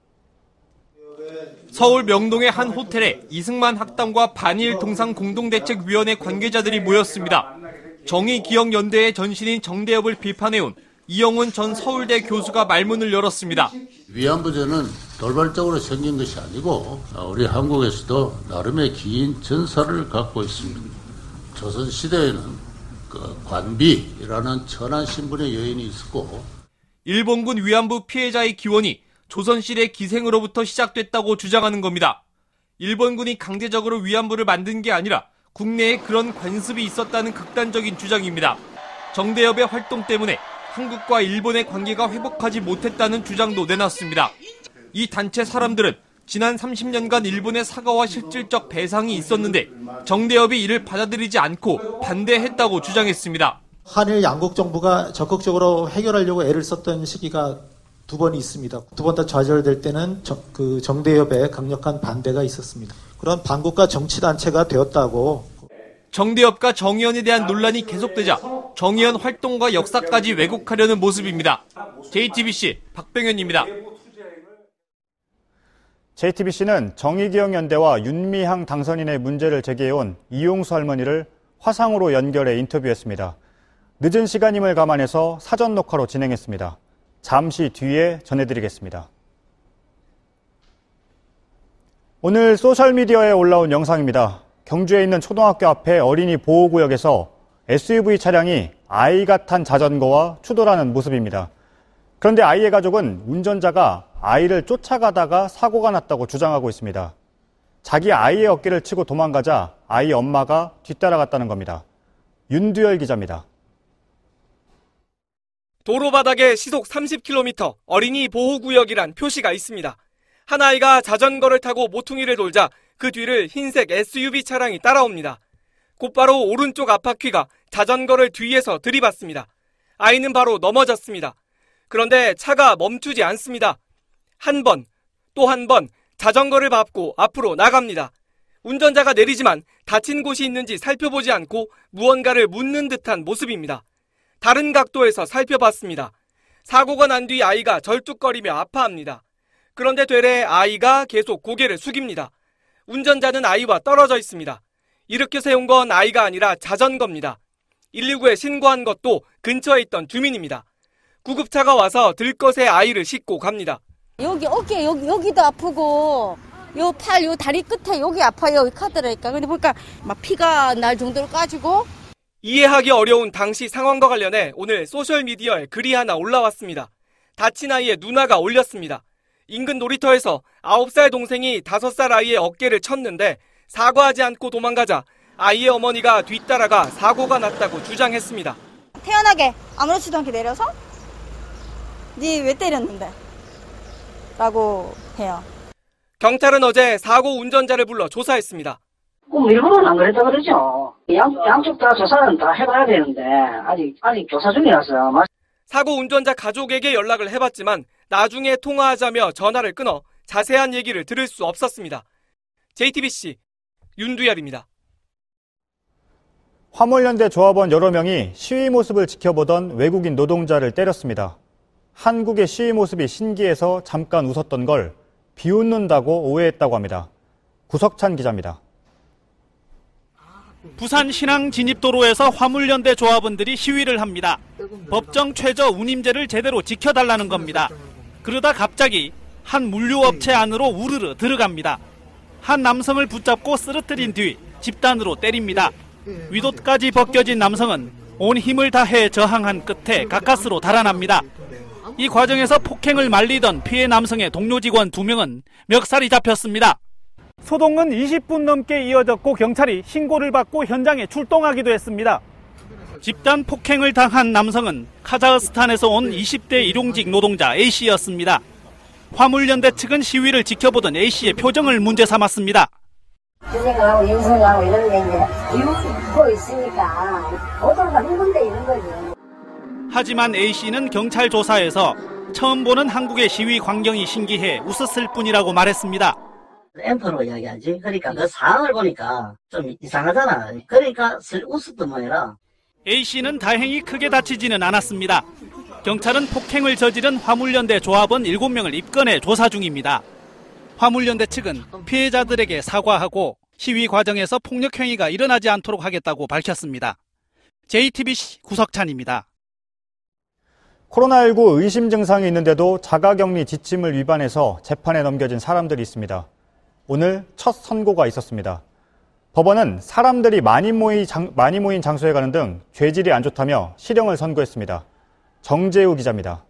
[SPEAKER 27] 서울 명동의 한 호텔에 이승만 학당과 반일 동상 공동대책위원회 관계자들이 모였습니다. 정의기억연대의 전신인 정대협을 비판해온 이영훈 전 서울대 교수가 말문을 열었습니다.
[SPEAKER 28] 위안부제는 돌발적으로 생긴 것이 아니고 우리 한국에서도 나름의 긴 전설을 갖고 있습니다. 조선시대에는 관비라는 천한 신분의 여인이 있었고,
[SPEAKER 27] 일본군 위안부 피해자의 기원이 조선시대 기생으로부터 시작됐다고 주장하는 겁니다. 일본군이 강제적으로 위안부를 만든 게 아니라 국내에 그런 관습이 있었다는 극단적인 주장입니다. 정대협의 활동 때문에 한국과 일본의 관계가 회복하지 못했다는 주장도 내놨습니다. 이 단체 사람들은 지난 30년간 일본의 사과와 실질적 배상이 있었는데 정대협이 이를 받아들이지 않고 반대했다고 주장했습니다.
[SPEAKER 29] 한일 양국 정부가 적극적으로 해결하려고 애를 썼던 시기가 두 번 있습니다. 두 번 다 좌절될 때는 정대협의 강력한 반대가 있었습니다. 그런 반국가 정치단체가 되었다고.
[SPEAKER 27] 정대협과 정의연에 대한 논란이 계속되자 정의연 활동과 역사까지 왜곡하려는 모습입니다. JTBC 박병현입니다.
[SPEAKER 3] JTBC는 정의기억연대와 윤미향 당선인의 문제를 제기해온 이용수 할머니를 화상으로 연결해 인터뷰했습니다. 늦은 시간임을 감안해서 사전 녹화로 진행했습니다. 잠시 뒤에 전해드리겠습니다. 오늘 소셜미디어에 올라온 영상입니다. 경주에 있는 초등학교 앞에 어린이 보호구역에서 SUV 차량이 아이가 탄 자전거와 추돌하는 모습입니다. 그런데 아이의 가족은 운전자가 아이를 쫓아가다가 사고가 났다고 주장하고 있습니다. 자기 아이의 어깨를 치고 도망가자 아이 엄마가 뒤따라갔다는 겁니다. 윤두열 기자입니다.
[SPEAKER 6] 도로 바닥에 시속 30km 어린이 보호구역이란 표시가 있습니다. 한 아이가 자전거를 타고 모퉁이를 돌자 그 뒤를 흰색 SUV 차량이 따라옵니다. 곧바로 오른쪽 앞바퀴가 자전거를 뒤에서 들이받습니다. 아이는 바로 넘어졌습니다. 그런데 차가 멈추지 않습니다. 한 번, 또 한 번 자전거를 밟고 앞으로 나갑니다. 운전자가 내리지만 다친 곳이 있는지 살펴보지 않고 무언가를 묻는 듯한 모습입니다. 다른 각도에서 살펴봤습니다. 사고가 난 뒤 아이가 절뚝거리며 아파합니다. 그런데 되레 아이가 계속 고개를 숙입니다. 운전자는 아이와 떨어져 있습니다. 이렇게 세운 건 아이가 아니라 자전거입니다. 119에 신고한 것도 근처에 있던 주민입니다. 구급차가 와서 들것에 아이를 싣고 갑니다.
[SPEAKER 7] 여기 어깨 여기도 아프고 요 팔 요 다리 끝에 여기 아파요. 여기 카드라니까. 근데 보니까 막 피가 날 정도로 까지고.
[SPEAKER 6] 이해하기 어려운 당시 상황과 관련해 오늘 소셜미디어에 글이 하나 올라왔습니다. 다친 아이의 누나가 올렸습니다. 인근 놀이터에서 9살 동생이 5살 아이의 어깨를 쳤는데 사과하지 않고 도망가자 아이의 어머니가 뒤따라가 사고가 났다고 주장했습니다.
[SPEAKER 7] 태연하게 아무렇지도 않게 내려서 니 왜 때렸는데? 라고 해요.
[SPEAKER 6] 경찰은 어제 사고 운전자를 불러 조사했습니다.
[SPEAKER 8] 일부러는 안 그랬다 그러죠. 양쪽 다 조사는 다 해봐야 되는데 아직 조사 중이라서.
[SPEAKER 6] 사고 운전자 가족에게 연락을 해봤지만 나중에 통화하자며 전화를 끊어 자세한 얘기를 들을 수 없었습니다. JTBC 윤두열입니다.
[SPEAKER 3] 화물연대 조합원 여러 명이 시위 모습을 지켜보던 외국인 노동자를 때렸습니다. 한국의 시위 모습이 신기해서 잠깐 웃었던 걸 비웃는다고 오해했다고 합니다. 구석찬 기자입니다.
[SPEAKER 9] 부산 신항 진입도로에서 화물연대 조합원들이 시위를 합니다. 법정 최저 운임제를 제대로 지켜달라는 겁니다. 그러다 갑자기 한 물류업체 안으로 우르르 들어갑니다. 한 남성을 붙잡고 쓰러뜨린 뒤 집단으로 때립니다. 윗옷까지 벗겨진 남성은 온 힘을 다해 저항한 끝에 가까스로 달아납니다. 이 과정에서 폭행을 말리던 피해 남성의 동료 직원 2명은 멱살이 잡혔습니다.
[SPEAKER 10] 소동은 20분 넘게 이어졌고 경찰이 신고를 받고 현장에 출동하기도 했습니다.
[SPEAKER 9] 집단 폭행을 당한 남성은 카자흐스탄에서 온 20대 일용직 노동자 A씨였습니다. 화물연대 측은 시위를 지켜보던 A씨의 표정을 문제 삼았습니다.
[SPEAKER 16] 주생하고 인생하고 이런 게 이제 비웃고 있으니까 오도가 힘든데 이런 거죠.
[SPEAKER 9] 하지만 A씨는 경찰 조사에서 처음 보는 한국의 시위 광경이 신기해 웃었을 뿐이라고 말했습니다.
[SPEAKER 8] 엠퍼로 이야기하지. 그러니까 그 상황을 보니까 좀 이상하잖아. 그러니까 웃었던 모양이라.
[SPEAKER 9] A씨는 다행히 크게 다치지는 않았습니다. 경찰은 폭행을 저지른 화물연대 조합원 7명을 입건해 조사 중입니다. 화물연대 측은 피해자들에게 사과하고 시위 과정에서 폭력 행위가 일어나지 않도록 하겠다고 밝혔습니다. JTBC 구석찬입니다.
[SPEAKER 3] 코로나19 의심 증상이 있는데도 자가격리 지침을 위반해서 재판에 넘겨진 사람들이 있습니다. 오늘 첫 선고가 있었습니다. 법원은 사람들이 많이 모인 장소에 가는 등 죄질이 안 좋다며 실형을 선고했습니다. 정재우 기자입니다.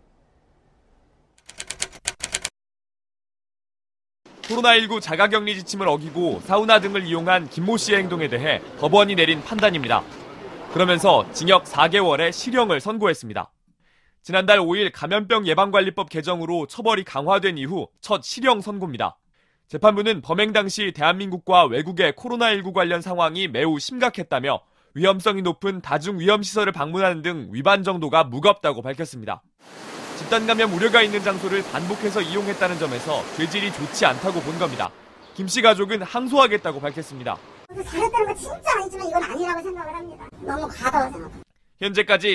[SPEAKER 27] 코로나19 자가격리 지침을 어기고 사우나 등을 이용한 김모 씨의 행동에 대해 법원이 내린 판단입니다. 그러면서 징역 4개월의 실형을 선고했습니다. 지난달 5일 감염병 예방관리법 개정으로 처벌이 강화된 이후 첫 실형 선고입니다. 재판부는 범행 당시 대한민국과 외국의 코로나19 관련 상황이 매우 심각했다며 위험성이 높은 다중위험시설을 방문하는 등 위반 정도가 무겁다고 밝혔습니다. 집단 감염 우려가 있는 장소를 반복해서 이용했다는 점에서 죄질이 좋지 않다고 본 겁니다. 김 씨 가족은 항소하겠다고 밝혔습니다.
[SPEAKER 16] 잘했다는 거 진짜 아니지만 이건 아니라고 생각을 합니다. 너무 가다고 생각합니다.
[SPEAKER 27] 현재까지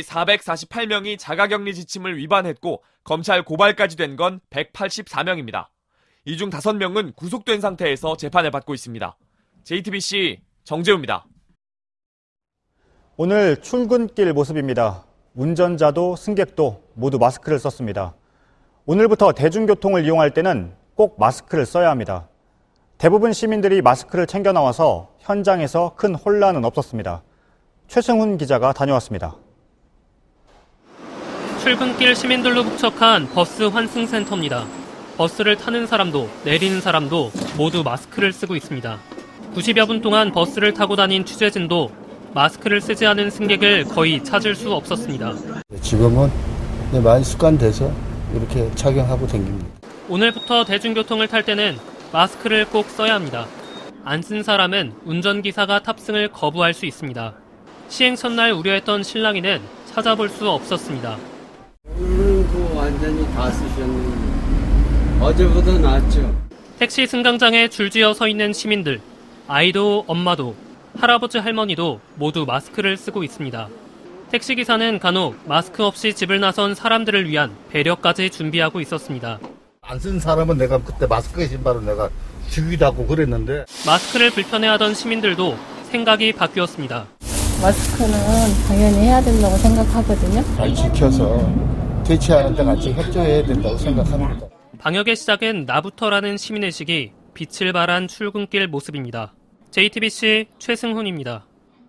[SPEAKER 27] 448명이 자가격리 지침을 위반했고 검찰 고발까지 된 건 184명입니다. 이 중 5명은 구속된 상태에서 재판을 받고 있습니다. JTBC 정재우입니다.
[SPEAKER 3] 오늘 출근길 모습입니다. 운전자도 승객도 모두 마스크를 썼습니다. 오늘부터 대중교통을 이용할 때는 꼭 마스크를 써야 합니다. 대부분 시민들이 마스크를 챙겨 나와서 현장에서 큰 혼란은 없었습니다. 최승훈 기자가 다녀왔습니다.
[SPEAKER 11] 출근길 시민들로 북적한 버스 환승센터입니다. 버스를 타는 사람도 내리는 사람도 모두 마스크를 쓰고 있습니다. 90여 분 동안 버스를 타고 다닌 취재진도 마스크를 쓰지 않은 승객을 거의 찾을 수 없었습니다.
[SPEAKER 12] 지금은 많이 습관돼서 이렇게 착용하고 다닙니다.
[SPEAKER 11] 오늘부터 대중교통을 탈 때는 마스크를 꼭 써야 합니다. 안 쓴 사람은 운전기사가 탑승을 거부할 수 있습니다. 시행 첫날 우려했던 실랑이는 찾아볼 수 없었습니다.
[SPEAKER 13] 오늘은 완전히 다 쓰셨는데 어제보다 낫죠.
[SPEAKER 11] 택시 승강장에 줄지어 서 있는 시민들, 아이도 엄마도 할아버지 할머니도 모두 마스크를 쓰고 있습니다. 택시기사는 간혹 마스크 없이 집을 나선 사람들을 위한 배려까지 준비하고 있었습니다.
[SPEAKER 12] 안 쓴 사람은 내가 그때 마스크 신발을 내가 주기도 하고 그랬는데
[SPEAKER 11] 마스크를 불편해하던 시민들도 생각이 바뀌었습니다.
[SPEAKER 14] 마스크는 당연히 해야 된다고 생각하거든요.
[SPEAKER 12] 잘 지켜서 퇴치하는 데 같이 협조해야 된다고 생각합니다.
[SPEAKER 11] 방역의 시작은 나부터라는 시민의식이 빛을 발한 출근길 모습입니다. JTBC 최승훈입니다.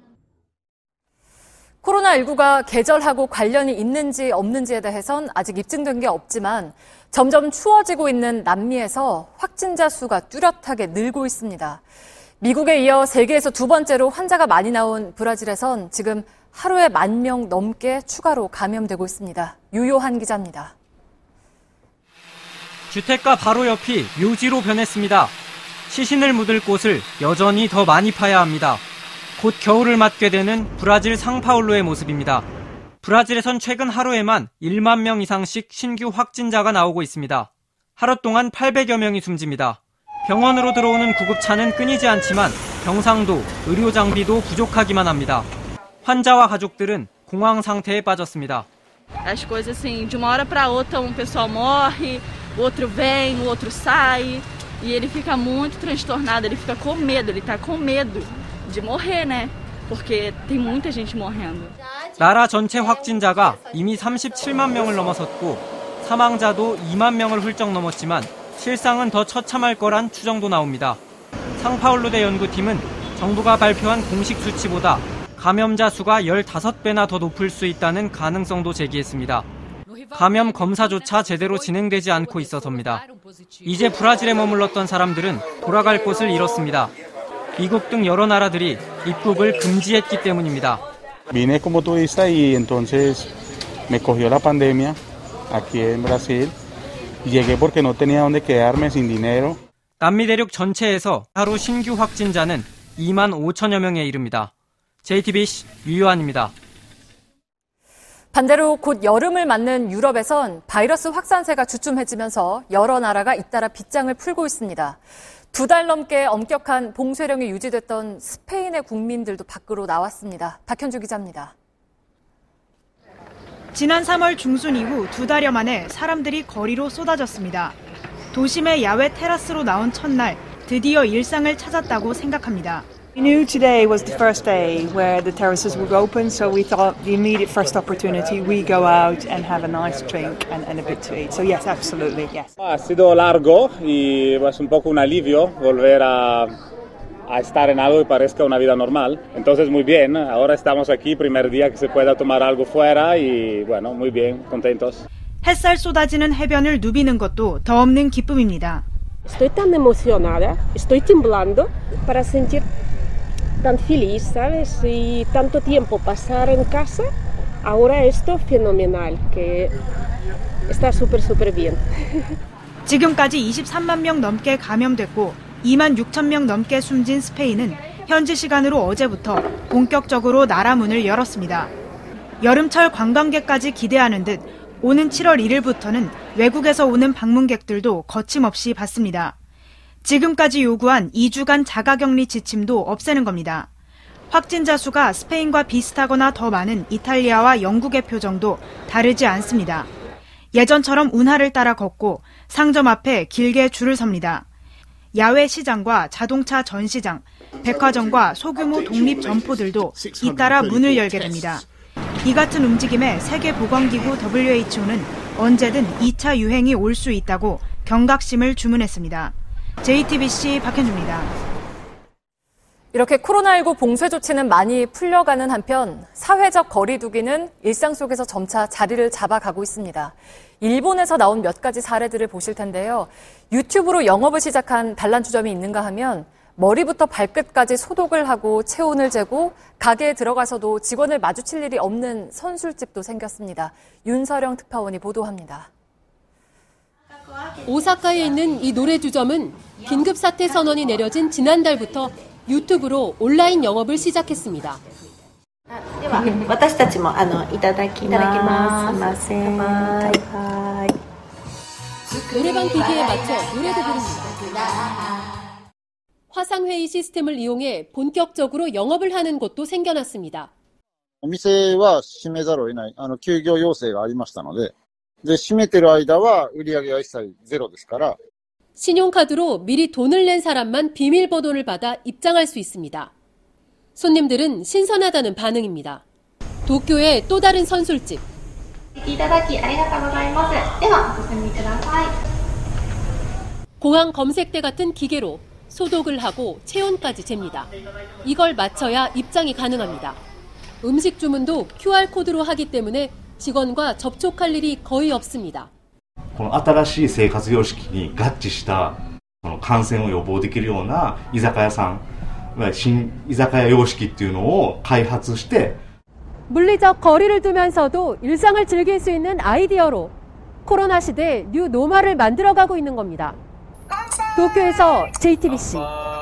[SPEAKER 1] 코로나19가 계절하고 관련이 있는지 없는지에 대해선 아직 입증된 게 없지만 점점 추워지고 있는 남미에서 확진자 수가 뚜렷하게 늘고 있습니다. 미국에 이어 세계에서 두 번째로 환자가 많이 나온 브라질에선 지금 하루에 10,000명 넘게 추가로 감염되고 있습니다. 유요한 기자입니다.
[SPEAKER 15] 주택가 바로 옆이 묘지로 변했습니다. 시신을 묻을 곳을 여전히 더 많이 파야 합니다. 곧 겨울을 맞게 되는 브라질 상파울루의 모습입니다. 브라질에선 최근 하루에만 1만 명 이상씩 신규 확진자가 나오고 있습니다. 하루 동안 800여 명이 숨집니다. 병원으로 들어오는 구급차는 끊이지 않지만 병상도 의료 장비도 부족하기만 합니다. 환자와 가족들은 공황 상태에 빠졌습니다.
[SPEAKER 17] As coisas assim, de uma hora para outra pessoal morre, o outro vem, o outro sai, e ele fica muito transtornado, ele fica com medo, ele tá com medo de morrer, né? Porque tem muita gente morrendo.
[SPEAKER 15] 나라 전체 확진자가 이미 37만 명을 넘어섰고 사망자도 2만 명을 훌쩍 넘었지만 실상은 더 처참할 거란 추정도 나옵니다. 상파울루대 연구팀은 정부가 발표한 공식 수치보다 감염자 수가 15배나 더 높을 수 있다는 가능성도 제기했습니다. 감염 검사조차 제대로 진행되지 않고 있어서입니다. 이제 브라질에 머물렀던 사람들은 돌아갈 곳을 잃었습니다. 미국 등 여러 나라들이 입국을 금지했기 때문입니다.
[SPEAKER 18] Vine como turista y entonces me cogió la pandemia aquí en Brasil. Llegué porque no tenía dónde quedarme sin dinero.
[SPEAKER 15] 남미 대륙 전체에서 하루 신규 확진자는 2만 5천여 명에 이릅니다. JTBC 유요한입니다.
[SPEAKER 1] 반대로 곧 여름을 맞는 유럽에선 바이러스 확산세가 주춤해지면서 여러 나라가 잇따라 빗장을 풀고 있습니다. 2달 넘게 엄격한 봉쇄령이 유지됐던 스페인의 국민들도 밖으로 나왔습니다. 박현주 기자입니다.
[SPEAKER 19] 지난 3월 중순 이후 2달여 만에 사람들이 거리로 쏟아졌습니다. 도심의 야외 테라스로 나온 첫날 드디어 일상을 찾았다고 생각합니다.
[SPEAKER 21] We knew today was the first day where the terraces would open, so we thought the immediate first opportunity we go out and have a nice drink and a bit to eat. So yes, absolutely, yes.
[SPEAKER 30] Ha sido largo y es un poco un alivio volver a estar en algo que parezca una vida normal. Entonces muy bien, ahora estamos aquí, primer día que se pueda tomar algo fuera y bueno, muy bien, contentos.
[SPEAKER 19] 햇살 쏟아지는 해변을 누비는 것도 더 없는 기쁨입니다.
[SPEAKER 31] Estoy tan emocionada, estoy temblando para sentir tan feliz, ¿sabes? Y tanto tiempo pasar en casa, ahora esto fenomenal, que está súper bien.
[SPEAKER 19] 지금까지 23만 명 넘게 감염됐고 2만 6천 명 넘게 숨진 스페인은 현지 시간으로 어제부터 본격적으로 나라 문을 열었습니다. 여름철 관광객까지 기대하는 듯 오는 7월 1일부터는 외국에서 오는 방문객들도 거침없이 받습니다. 지금까지 요구한 2주간 자가격리 지침도 없애는 겁니다. 확진자 수가 스페인과 비슷하거나 더 많은 이탈리아와 영국의 표정도 다르지 않습니다. 예전처럼 운하를 따라 걷고 상점 앞에 길게 줄을 섭니다. 야외 시장과 자동차 전시장, 백화점과 소규모 독립 점포들도 잇따라 문을 열게 됩니다. 이 같은 움직임에 세계보건기구 WHO는 언제든 2차 유행이 올 수 있다고 경각심을 주문했습니다. JTBC 박현주입니다.
[SPEAKER 1] 이렇게 코로나19 봉쇄 조치는 많이 풀려가는 한편 사회적 거리 두기는 일상 속에서 점차 자리를 잡아가고 있습니다. 일본에서 나온 몇 가지 사례들을 보실 텐데요. 유튜브로 영업을 시작한 단란주점이 있는가 하면 머리부터 발끝까지 소독을 하고 체온을 재고 가게에 들어가서도 직원을 마주칠 일이 없는 선술집도 생겼습니다. 윤서령 특파원이 보도합니다.
[SPEAKER 2] 오사카에 있는 이 노래주점은 긴급사태 선언이 내려진 지난달부터 유튜브로 온라인 영업을 시작했습니다. 노래방 기기에 맞춰 노래도 부릅니다. 화상회의 시스템을 이용해 본격적으로 영업을 하는 곳도 생겨났습니다.
[SPEAKER 4] お店は閉めざるを得ない、休業要請がありましたので、閉めてる間は売り上げは一切ゼロですから。
[SPEAKER 2] 신용카드로 미리 돈을 낸 사람만 비밀번호를 받아 입장할 수 있습니다. 손님들은 신선하다는 반응입니다. 도쿄의 또 다른 선술집. 공항 검색대 같은 기계로 소독을 하고 체온까지 잽니다. 이걸 맞춰야 입장이 가능합니다. 음식 주문도 QR코드로 하기 때문에 직원과 접촉할 일이 거의 없습니다.
[SPEAKER 5] この新しい生活様式に合致した感染を予防できるような居酒屋さん、新居酒屋様式っていうのを開発して
[SPEAKER 2] 물리적 거리를 두면서도 일상을 즐길 수 있는 아이디어로 코로나 시대 뉴 노멀을 만들어가고 있는 겁니다. 도쿄에서 JTBC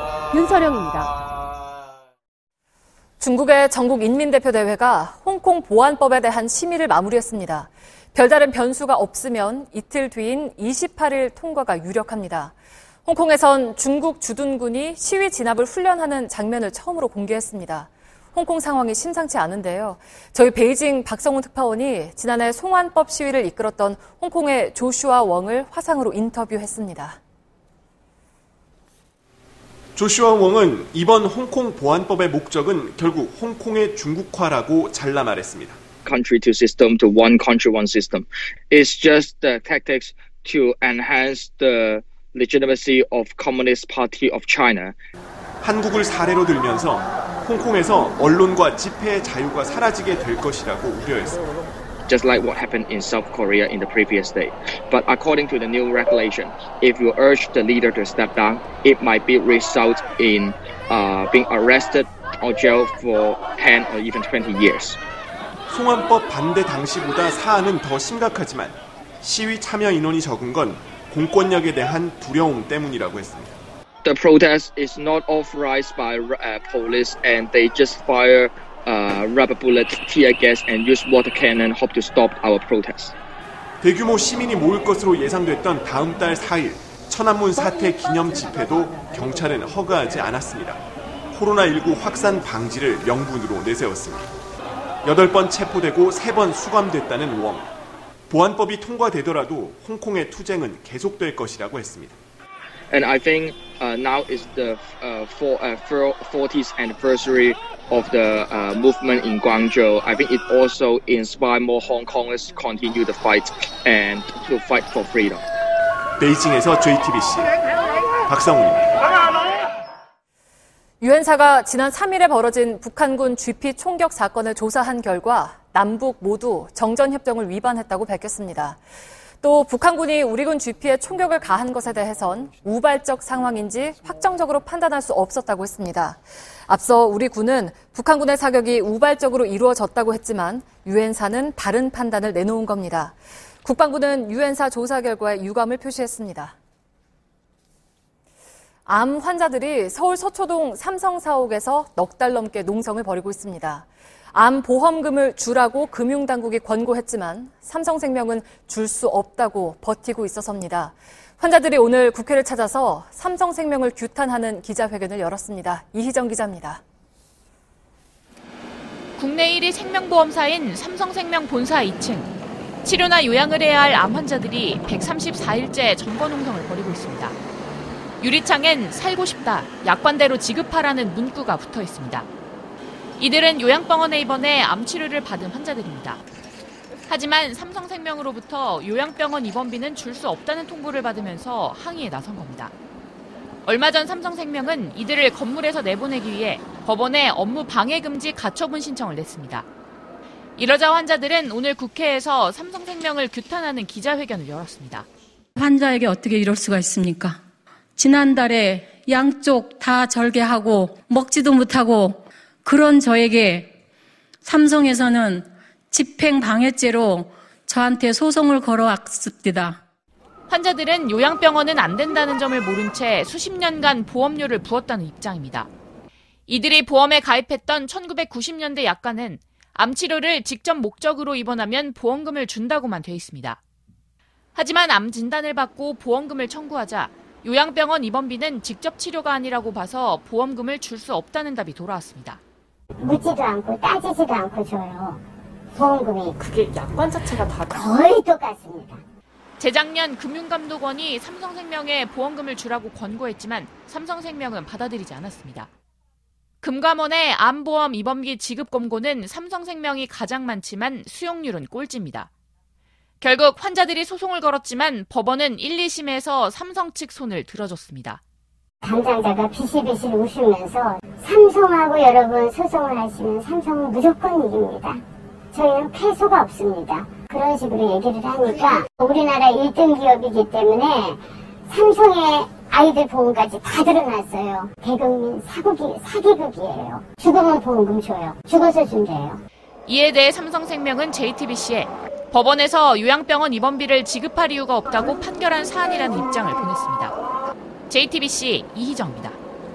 [SPEAKER 2] 윤서령입니다.
[SPEAKER 1] 중국의 전국인민대표대회가 홍콩 보안법에 대한 심의를 마무리했습니다. 별다른 변수가 없으면 이틀 뒤인 28일 통과가 유력합니다. 홍콩에선 중국 주둔군이 시위 진압을 훈련하는 장면을 처음으로 공개했습니다. 홍콩 상황이 심상치 않은데요. 저희 베이징 박성훈 특파원이 지난해 송환법 시위를 이끌었던 홍콩의 조슈아 웡을 화상으로 인터뷰했습니다.
[SPEAKER 20] 조슈아 웡은 이번 홍콩 보안법의 목적은 결국 홍콩의 중국화라고 잘라 말했습니다.
[SPEAKER 22] Country to system to one country, one system. It's just the tactics to enhance the legitimacy of Communist Party of China.
[SPEAKER 20] 한국을 사례로 들면서 홍콩에서 언론과 집회의 자유가 사라지게 될 것이라고 우려했습니다.
[SPEAKER 22] Just like what happened in South Korea in the previous day. But according to the new regulation, if you urge the leader to step down, it might be result in being arrested or jailed for 10 or even 20 years.
[SPEAKER 20] 송환법 반대 당시보다 사안은 더 심각하지만 시위 참여 인원이 적은 건 공권력에 대한 두려움 때문이라고 했습니다.
[SPEAKER 22] The protest is not authorized by police and they just fire rubber bullets, tear gas and use water cannon hope to stop our protest.
[SPEAKER 20] 대규모 시민이 모일 것으로 예상됐던 다음 달 4일 천안문 사태 기념 집회도 경찰은 허가하지 않았습니다. 코로나19 확산 방지를 명분으로 내세웠습니다. 8번 체포되고 3번 수감됐다는 웡. 보안법이 통과되더라도 홍콩의 투쟁은 계속될 것이라고 했습니다.
[SPEAKER 22] And I think now is the 40th anniversary of the movement in Guangzhou. I think it also inspires more Hong Kongers to continue the fight and to fight for freedom.
[SPEAKER 20] 베이징에서 JTBC 박성훈입니다.
[SPEAKER 1] 유엔사가 지난 3일에 벌어진 북한군 GP 총격 사건을 조사한 결과 남북 모두 정전협정을 위반했다고 밝혔습니다. 또 북한군이 우리 군 GP에 총격을 가한 것에 대해선 우발적 상황인지 확정적으로 판단할 수 없었다고 했습니다. 앞서 우리 군은 북한군의 사격이 우발적으로 이루어졌다고 했지만 유엔사는 다른 판단을 내놓은 겁니다. 국방부는 유엔사 조사 결과에 유감을 표시했습니다. 암 환자들이 서울 서초동 삼성사옥에서 넉 달 넘게 농성을 벌이고 있습니다. 암 보험금을 주라고 금융당국이 권고했지만 삼성생명은 줄 수 없다고 버티고 있어서입니다. 환자들이 오늘 국회를 찾아서 삼성생명을 규탄하는 기자회견을 열었습니다. 이희정 기자입니다.
[SPEAKER 23] 국내 1위 생명보험사인 삼성생명 본사 2층.
[SPEAKER 6] 치료나 요양을 해야 할 암 환자들이 134일째 점거농성을 벌이고 있습니다. 유리창엔 살고 싶다, 약관대로 지급하라는 문구가 붙어 있습니다. 이들은 요양병원에 입원해 암 치료를 받은 환자들입니다. 하지만 삼성생명으로부터 요양병원 입원비는 줄 수 없다는 통보를 받으면서 항의에 나선 겁니다. 얼마 전 삼성생명은 이들을 건물에서 내보내기 위해 법원에 업무 방해 금지 가처분 신청을 냈습니다. 이러자 환자들은 오늘 국회에서 삼성생명을 규탄하는 기자회견을 열었습니다.
[SPEAKER 7] 환자에게 어떻게 이럴 수가 있습니까? 지난달에 양쪽 다 절개하고 먹지도 못하고 그런 저에게 삼성에서는 집행방해죄로 저한테 소송을 걸어왔습니다.
[SPEAKER 6] 환자들은 요양병원은 안 된다는 점을 모른 채 수십 년간 보험료를 부었다는 입장입니다. 이들이 보험에 가입했던 1990년대 약관은 암치료를 직접 목적으로 입원하면 보험금을 준다고만 돼 있습니다. 하지만 암 진단을 받고 보험금을 청구하자 요양병원 입원비는 직접 치료가 아니라고 봐서 보험금을 줄 수 없다는 답이 돌아왔습니다.
[SPEAKER 16] 묻지도 않고 따지지도 않고 줘요. 보험금이.
[SPEAKER 6] 그게 약관 자체가 다
[SPEAKER 16] 거의 똑같습니다.
[SPEAKER 6] 재작년 금융감독원이 삼성생명에 보험금을 주라고 권고했지만 삼성생명은 받아들이지 않았습니다. 금감원의 암보험 입원비 지급 권고는 삼성생명이 가장 많지만 수용률은 꼴찌입니다. 결국 환자들이 소송을 걸었지만 법원은 1, 2심에서 삼성 측 손을 들어줬습니다.
[SPEAKER 16] 담당자가 비실비실 웃으면서 삼성하고 여러분 소송을 하시면 삼성은 무조건 이깁니다. 저희는 패소가 없습니다. 그런 식으로 얘기를 하니까 우리나라 1등 기업이기 때문에 삼성의 아이들 보험까지 다 드러났어요. 대국민 사기극이에요. 죽으면 보험금 줘요. 죽어서 준대요.
[SPEAKER 6] 이에 대해 삼성생명은 JTBC에 법원에서 요양병원 입원비를 지급할 이유가 없다고 판결한 사안이라는 입장을 보냈습니다. JTBC 이희정입니다.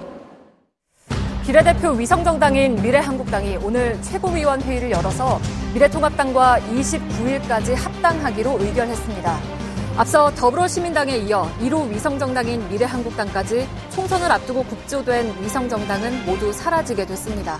[SPEAKER 1] 비례대표 위성정당인 미래한국당이 오늘 최고위원 회의를 열어서 미래통합당과 29일까지 합당하기로 의결했습니다. 앞서 더불어시민당에 이어 1호 위성정당인 미래한국당까지 총선을 앞두고 급조된 위성정당은 모두 사라지게 됐습니다.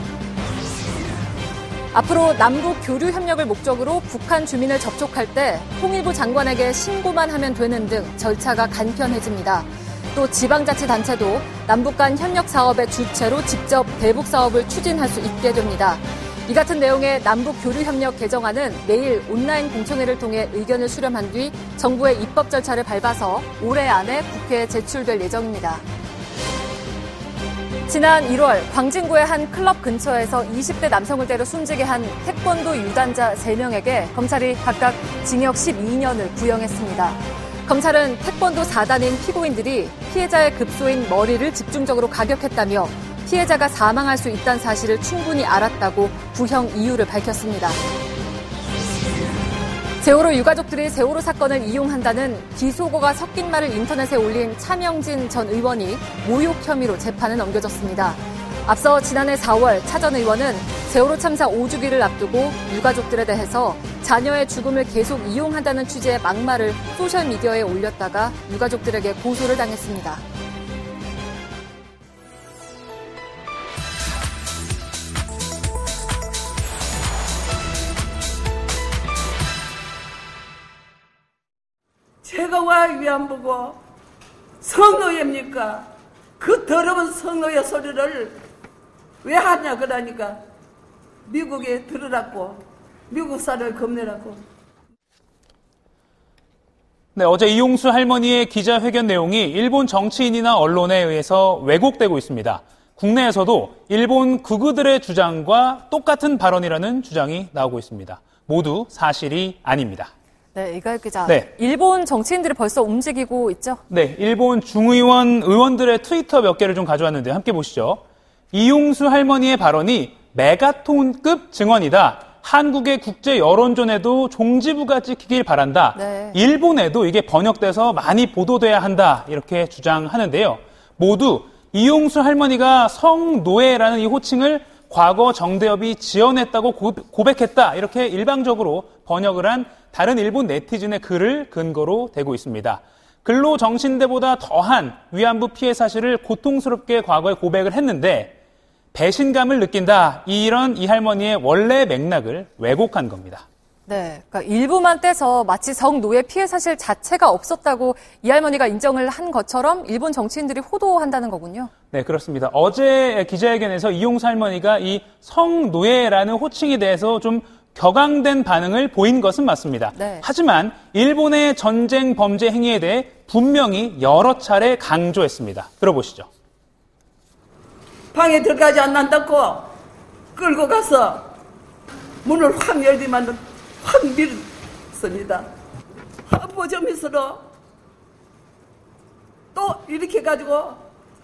[SPEAKER 1] 앞으로 남북 교류 협력을 목적으로 북한 주민을 접촉할 때 통일부 장관에게 신고만 하면 되는 등 절차가 간편해집니다. 또 지방자치단체도 남북 간 협력 사업의 주체로 직접 대북 사업을 추진할 수 있게 됩니다. 이 같은 내용의 남북 교류 협력 개정안은 내일 온라인 공청회를 통해 의견을 수렴한 뒤 정부의 입법 절차를 밟아서 올해 안에 국회에 제출될 예정입니다. 지난 1월 광진구의 한 클럽 근처에서 20대 남성을 때려 숨지게 한 태권도 유단자 3명에게 검찰이 각각 징역 12년을 구형했습니다. 검찰은 태권도 4단인 피고인들이 피해자의 급소인 머리를 집중적으로 가격했다며 피해자가 사망할 수 있다는 사실을 충분히 알았다고 구형 이유를 밝혔습니다. 세월호 유가족들이 세월호 사건을 이용한다는 비속어가 섞인 말을 인터넷에 올린 차명진 전 의원이 모욕 혐의로 재판에 넘겨졌습니다. 앞서 지난해 4월 차 전 의원은 세월호 참사 5주기를 앞두고 유가족들에 대해서 자녀의 죽음을 계속 이용한다는 취지의 막말을 소셜미디어에 올렸다가 유가족들에게 고소를 당했습니다.
[SPEAKER 8] 제가 왜 위안부고 성노예입니까? 그 더러운 성노예 소리를 왜 하냐 그러니까 미국에 들으라고 미국 사람을 겁내라고.
[SPEAKER 9] 네, 어제 이용수 할머니의 기자회견 내용이 일본 정치인이나 언론에 의해서 왜곡되고 있습니다. 국내에서도 일본 극우들의 주장과 똑같은 발언이라는 주장이 나오고 있습니다. 모두 사실이 아닙니다.
[SPEAKER 1] 네, 이가혁 기자.
[SPEAKER 9] 네.
[SPEAKER 1] 일본 정치인들이 벌써 움직이고 있죠?
[SPEAKER 9] 네, 일본 의원들의 트위터 몇 개를 좀 가져왔는데 함께 보시죠. 이용수 할머니의 발언이 메가톤급 증언이다. 한국의 국제 여론전에도 종지부가 찍히길 바란다.
[SPEAKER 1] 네.
[SPEAKER 9] 일본에도 이게 번역돼서 많이 보도돼야 한다. 이렇게 주장하는데요. 모두 이용수 할머니가 성노예라는 이 호칭을 과거 정대협이 지어냈다고 고백했다. 이렇게 일방적으로 번역을 한 다른 일본 네티즌의 글을 근거로 대고 있습니다. 근로정신대보다 더한 위안부 피해 사실을 고통스럽게 과거에 고백을 했는데 배신감을 느낀다. 이런 이 할머니의 원래 맥락을 왜곡한 겁니다.
[SPEAKER 1] 네, 그러니까 일부만 떼서 마치 성노예 피해 사실 자체가 없었다고 이 할머니가 인정을 한 것처럼 일본 정치인들이 호도한다는 거군요.
[SPEAKER 9] 네, 그렇습니다. 어제 기자회견에서 이용수 할머니가 이 성노예라는 호칭에 대해서 좀 격앙된 반응을 보인 것은 맞습니다.
[SPEAKER 1] 네.
[SPEAKER 9] 하지만 일본의 전쟁 범죄 행위에 대해 분명히 여러 차례 강조했습니다. 들어보시죠.
[SPEAKER 8] 방에 들어가지 않는다고 끌고 가서 문을 확 열기만 확 밀었습니다. 보점이서로 또 이렇게 해가지고.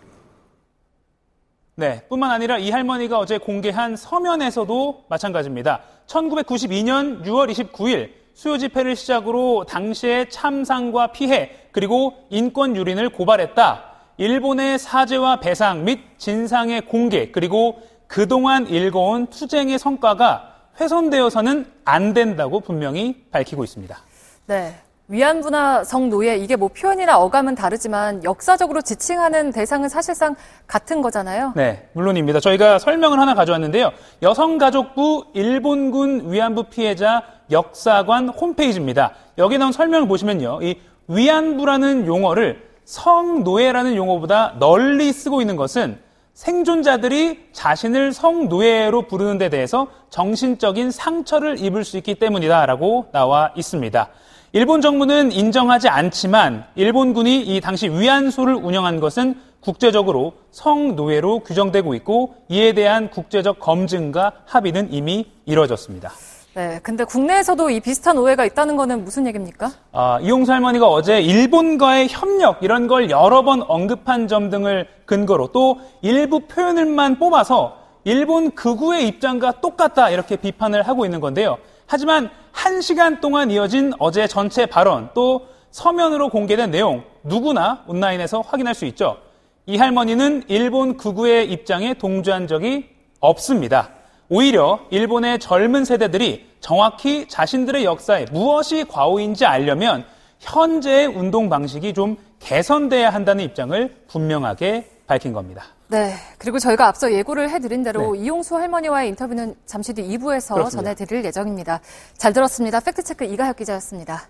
[SPEAKER 9] 네, 뿐만 아니라 이 할머니가 어제 공개한 서면에서도 마찬가지입니다. 1992년 6월 29일 수요 집회를 시작으로 당시의 참상과 피해 그리고 인권 유린을 고발했다. 일본의 사죄와 배상 및 진상의 공개 그리고 그동안 일궈온 투쟁의 성과가 훼손되어서는 안 된다고 분명히 밝히고 있습니다.
[SPEAKER 1] 네, 위안부나 성노예 이게 뭐 표현이나 어감은 다르지만 역사적으로 지칭하는 대상은 사실상 같은 거잖아요.
[SPEAKER 9] 네, 물론입니다. 저희가 설명을 하나 가져왔는데요. 여성가족부 일본군 위안부 피해자 역사관 홈페이지입니다. 여기 나온 설명을 보시면요. 이 위안부라는 용어를 성노예라는 용어보다 널리 쓰고 있는 것은 생존자들이 자신을 성노예로 부르는 데 대해서 정신적인 상처를 입을 수 있기 때문이다라고 나와 있습니다. 일본 정부는 인정하지 않지만 일본군이 이 당시 위안소를 운영한 것은 국제적으로 성노예로 규정되고 있고 이에 대한 국제적 검증과 합의는 이미 이뤄졌습니다.
[SPEAKER 1] 네, 근데 국내에서도 이 비슷한 오해가 있다는 거는 무슨 얘기입니까?
[SPEAKER 9] 이용수 할머니가 어제 일본과의 협력 이런 걸 여러 번 언급한 점 등을 근거로 또 일부 표현을만 뽑아서 일본 극우의 입장과 똑같다 이렇게 비판을 하고 있는 건데요. 하지만 1시간 동안 이어진 어제 전체 발언 또 서면으로 공개된 내용 누구나 온라인에서 확인할 수 있죠. 이 할머니는 일본 극우의 입장에 동조한 적이 없습니다. 오히려 일본의 젊은 세대들이 정확히 자신들의 역사에 무엇이 과오인지 알려면 현재의 운동 방식이 좀 개선돼야 한다는 입장을 분명하게 밝힌 겁니다.
[SPEAKER 1] 네, 그리고 저희가 앞서 예고를 해드린 대로 이용수 할머니와의 인터뷰는 잠시 뒤 2부에서
[SPEAKER 9] 그렇습니다.
[SPEAKER 1] 전해드릴 예정입니다. 잘 들었습니다. 팩트체크 이가혁 기자였습니다.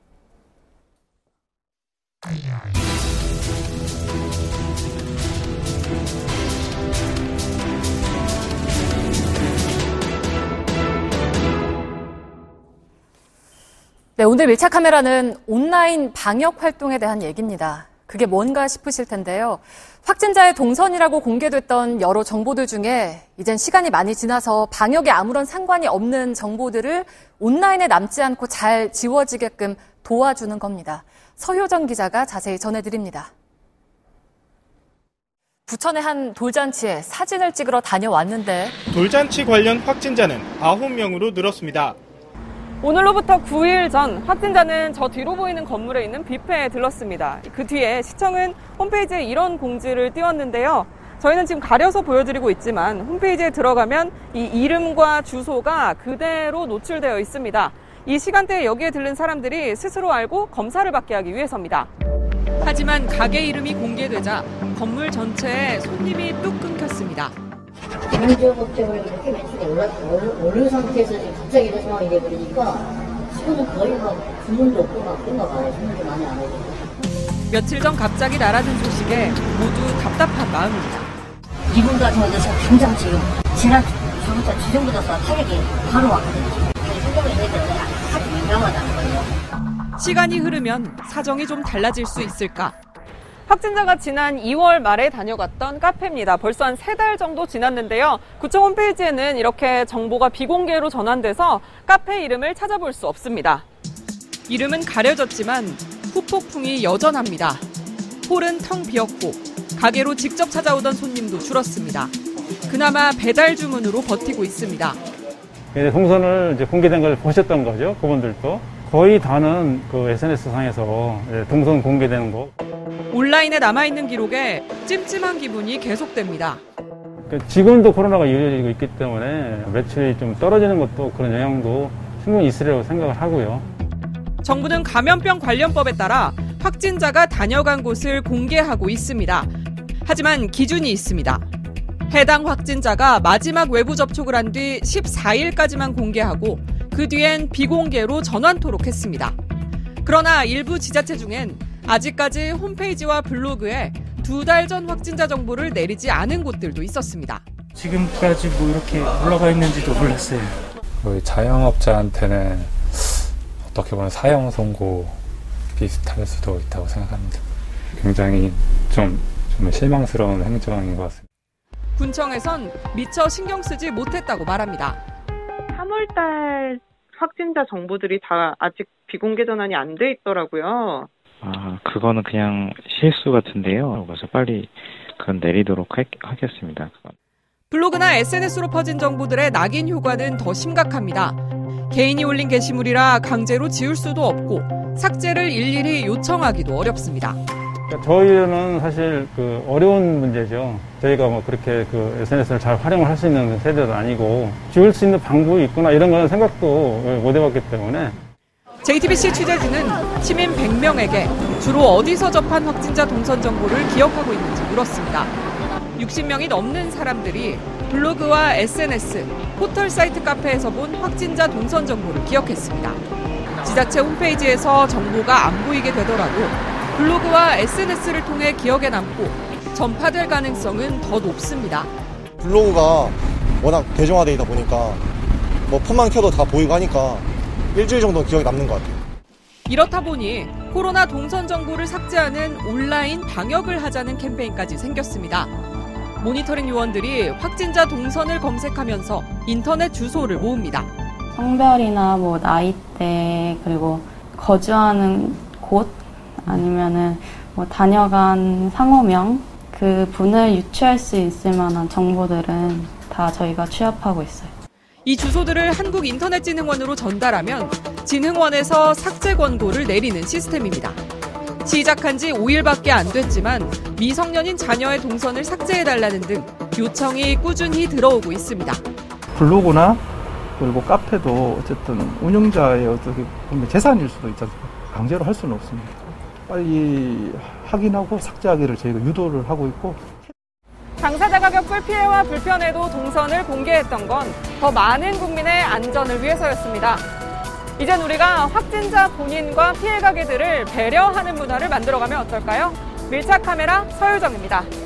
[SPEAKER 1] 네, 오늘 밀착 카메라는 온라인 방역 활동에 대한 얘기입니다. 그게 뭔가 싶으실 텐데요. 확진자의 동선이라고 공개됐던 여러 정보들 중에 이젠 시간이 많이 지나서 방역에 아무런 상관이 없는 정보들을 온라인에 남지 않고 잘 지워지게끔 도와주는 겁니다. 서효정 기자가 자세히 전해드립니다. 부천의 한 돌잔치에 사진을 찍으러 다녀왔는데
[SPEAKER 3] 돌잔치 관련 확진자는 9명으로 늘었습니다.
[SPEAKER 10] 오늘로부터 9일 전 확진자는 저 뒤로 보이는 건물에 있는 뷔페에 들렀습니다. 그 뒤에 시청은 홈페이지에 이런 공지를 띄웠는데요. 저희는 지금 가려서 보여드리고 있지만 홈페이지에 들어가면 이 이름과 주소가 그대로 노출되어 있습니다. 이 시간대에 여기에 들른 사람들이 스스로 알고 검사를 받게 하기 위해서입니다.
[SPEAKER 6] 하지만 가게 이름이 공개되자 건물 전체에 손님이 뚝 끊겼습니다.
[SPEAKER 16] 경제업적으로 그렇게 매출이 오른 상태에서 지금 갑자기 이런 상황이 돼버리니까 지금은 거의 막 주문도 없고 막 그런가 봐요. 주문도 많이 안 하고.
[SPEAKER 6] 며칠 전 갑자기 날아든 소식에 모두 답답한 마음입니다.
[SPEAKER 16] 기분 같은 데서 당장 지금 지난 주부터 주정부터 타격이 바로 왔거든요. 생각을 해야 아주 민감하다는 거예요.
[SPEAKER 6] 시간이 흐르면 사정이 좀 달라질 수 있을까?
[SPEAKER 10] 확진자가 지난 2월 말에 다녀갔던 카페입니다. 벌써 한 3달 정도 지났는데요. 구청 홈페이지에는 이렇게 정보가 비공개로 전환돼서 카페 이름을 찾아볼 수 없습니다.
[SPEAKER 6] 이름은 가려졌지만 후폭풍이 여전합니다. 홀은 텅 비었고 가게로 직접 찾아오던 손님도 줄었습니다. 그나마 배달 주문으로 버티고 있습니다.
[SPEAKER 13] 동선을 이제 공개된 걸 보셨던 거죠, 그분들도. 거의 다는 그 SNS상에서 동선 공개되는 거.
[SPEAKER 6] 온라인에 남아있는 기록에 찜찜한 기분이 계속됩니다.
[SPEAKER 13] 지금도 코로나가 이어지고 있기 때문에 매출이 좀 떨어지는 것도 그런 영향도 충분히 있으리라고 생각을 하고요.
[SPEAKER 6] 정부는 감염병 관련법에 따라 확진자가 다녀간 곳을 공개하고 있습니다. 하지만 기준이 있습니다. 해당 확진자가 마지막 외부 접촉을 한 뒤 14일까지만 공개하고
[SPEAKER 10] 그 뒤엔 비공개로 전환토록 했습니다. 그러나 일부 지자체 중엔 아직까지 홈페이지와 블로그에 2달 전 확진자 정보를 내리지 않은 곳들도 있었습니다.
[SPEAKER 11] 지금까지 뭐 이렇게 올라가 있는지도 몰랐어요.
[SPEAKER 12] 자영업자한테는 어떻게 보면 사형 선고 비슷할 수도 있다고 생각합니다. 굉장히 좀 실망스러운 행정인 것 같습니다.
[SPEAKER 10] 군청에선 미처 신경 쓰지 못했다고 말합니다.
[SPEAKER 14] 3월달 확진자 정보들이 다 아직 비공개 전환이 안 돼 있더라고요.
[SPEAKER 17] 그거는 그냥 실수 같은데요. 그래서 빨리 그건 내리도록 하겠습니다. 그건.
[SPEAKER 10] 블로그나 SNS로 퍼진 정보들의 낙인 효과는 더 심각합니다. 개인이 올린 게시물이라 강제로 지울 수도 없고 삭제를 일일이 요청하기도 어렵습니다.
[SPEAKER 13] 저희는 사실 어려운 문제죠. 저희가 뭐 그렇게 SNS를 잘 활용을 할 수 있는 세대도 아니고 지울 수 있는 방법이 있구나 이런 거는 생각도 못 해봤기 때문에.
[SPEAKER 10] JTBC 취재진은 시민 100명에게 주로 어디서 접한 확진자 동선 정보를 기억하고 있는지 물었습니다. 60명이 넘는 사람들이 블로그와 SNS, 포털 사이트 카페에서 본 확진자 동선 정보를 기억했습니다. 지자체 홈페이지에서 정보가 안 보이게 되더라도 블로그와 SNS를 통해 기억에 남고 전파될 가능성은 더 높습니다.
[SPEAKER 23] 블로그가 워낙 대중화되어 있다 보니까 뭐 폰만 켜도 다 보이고 하니까 일주일 정도 기억에 남는 것 같아요.
[SPEAKER 10] 이렇다 보니 코로나 동선 정보를 삭제하는 온라인 방역을 하자는 캠페인까지 생겼습니다. 모니터링 요원들이 확진자 동선을 검색하면서 인터넷 주소를 모읍니다.
[SPEAKER 24] 성별이나 뭐 나이대 그리고 거주하는 곳 아니면은 뭐 다녀간 상호명 그 분을 유추할 수 있을 만한 정보들은 다 저희가 취합하고 있어요.
[SPEAKER 10] 이 주소들을 한국인터넷진흥원으로 전달하면 진흥원에서 삭제 권고를 내리는 시스템입니다. 시작한 지 5일밖에 안 됐지만 미성년인 자녀의 동선을 삭제해달라는 등 요청이 꾸준히 들어오고 있습니다.
[SPEAKER 25] 블로그나 그리고 카페도 어쨌든 운영자의 어떻게 보면 재산일 수도 있지 않습니까? 강제로 할 수는 없습니다. 빨리 확인하고 삭제하기를 저희가 유도를 하고 있고.
[SPEAKER 10] 당사자가 겪을 피해와 불편에도 동선을 공개했던 건 더 많은 국민의 안전을 위해서였습니다. 이젠 우리가 확진자 본인과 피해 가게들을 배려하는 문화를 만들어가면 어떨까요? 밀착 카메라 서유정입니다.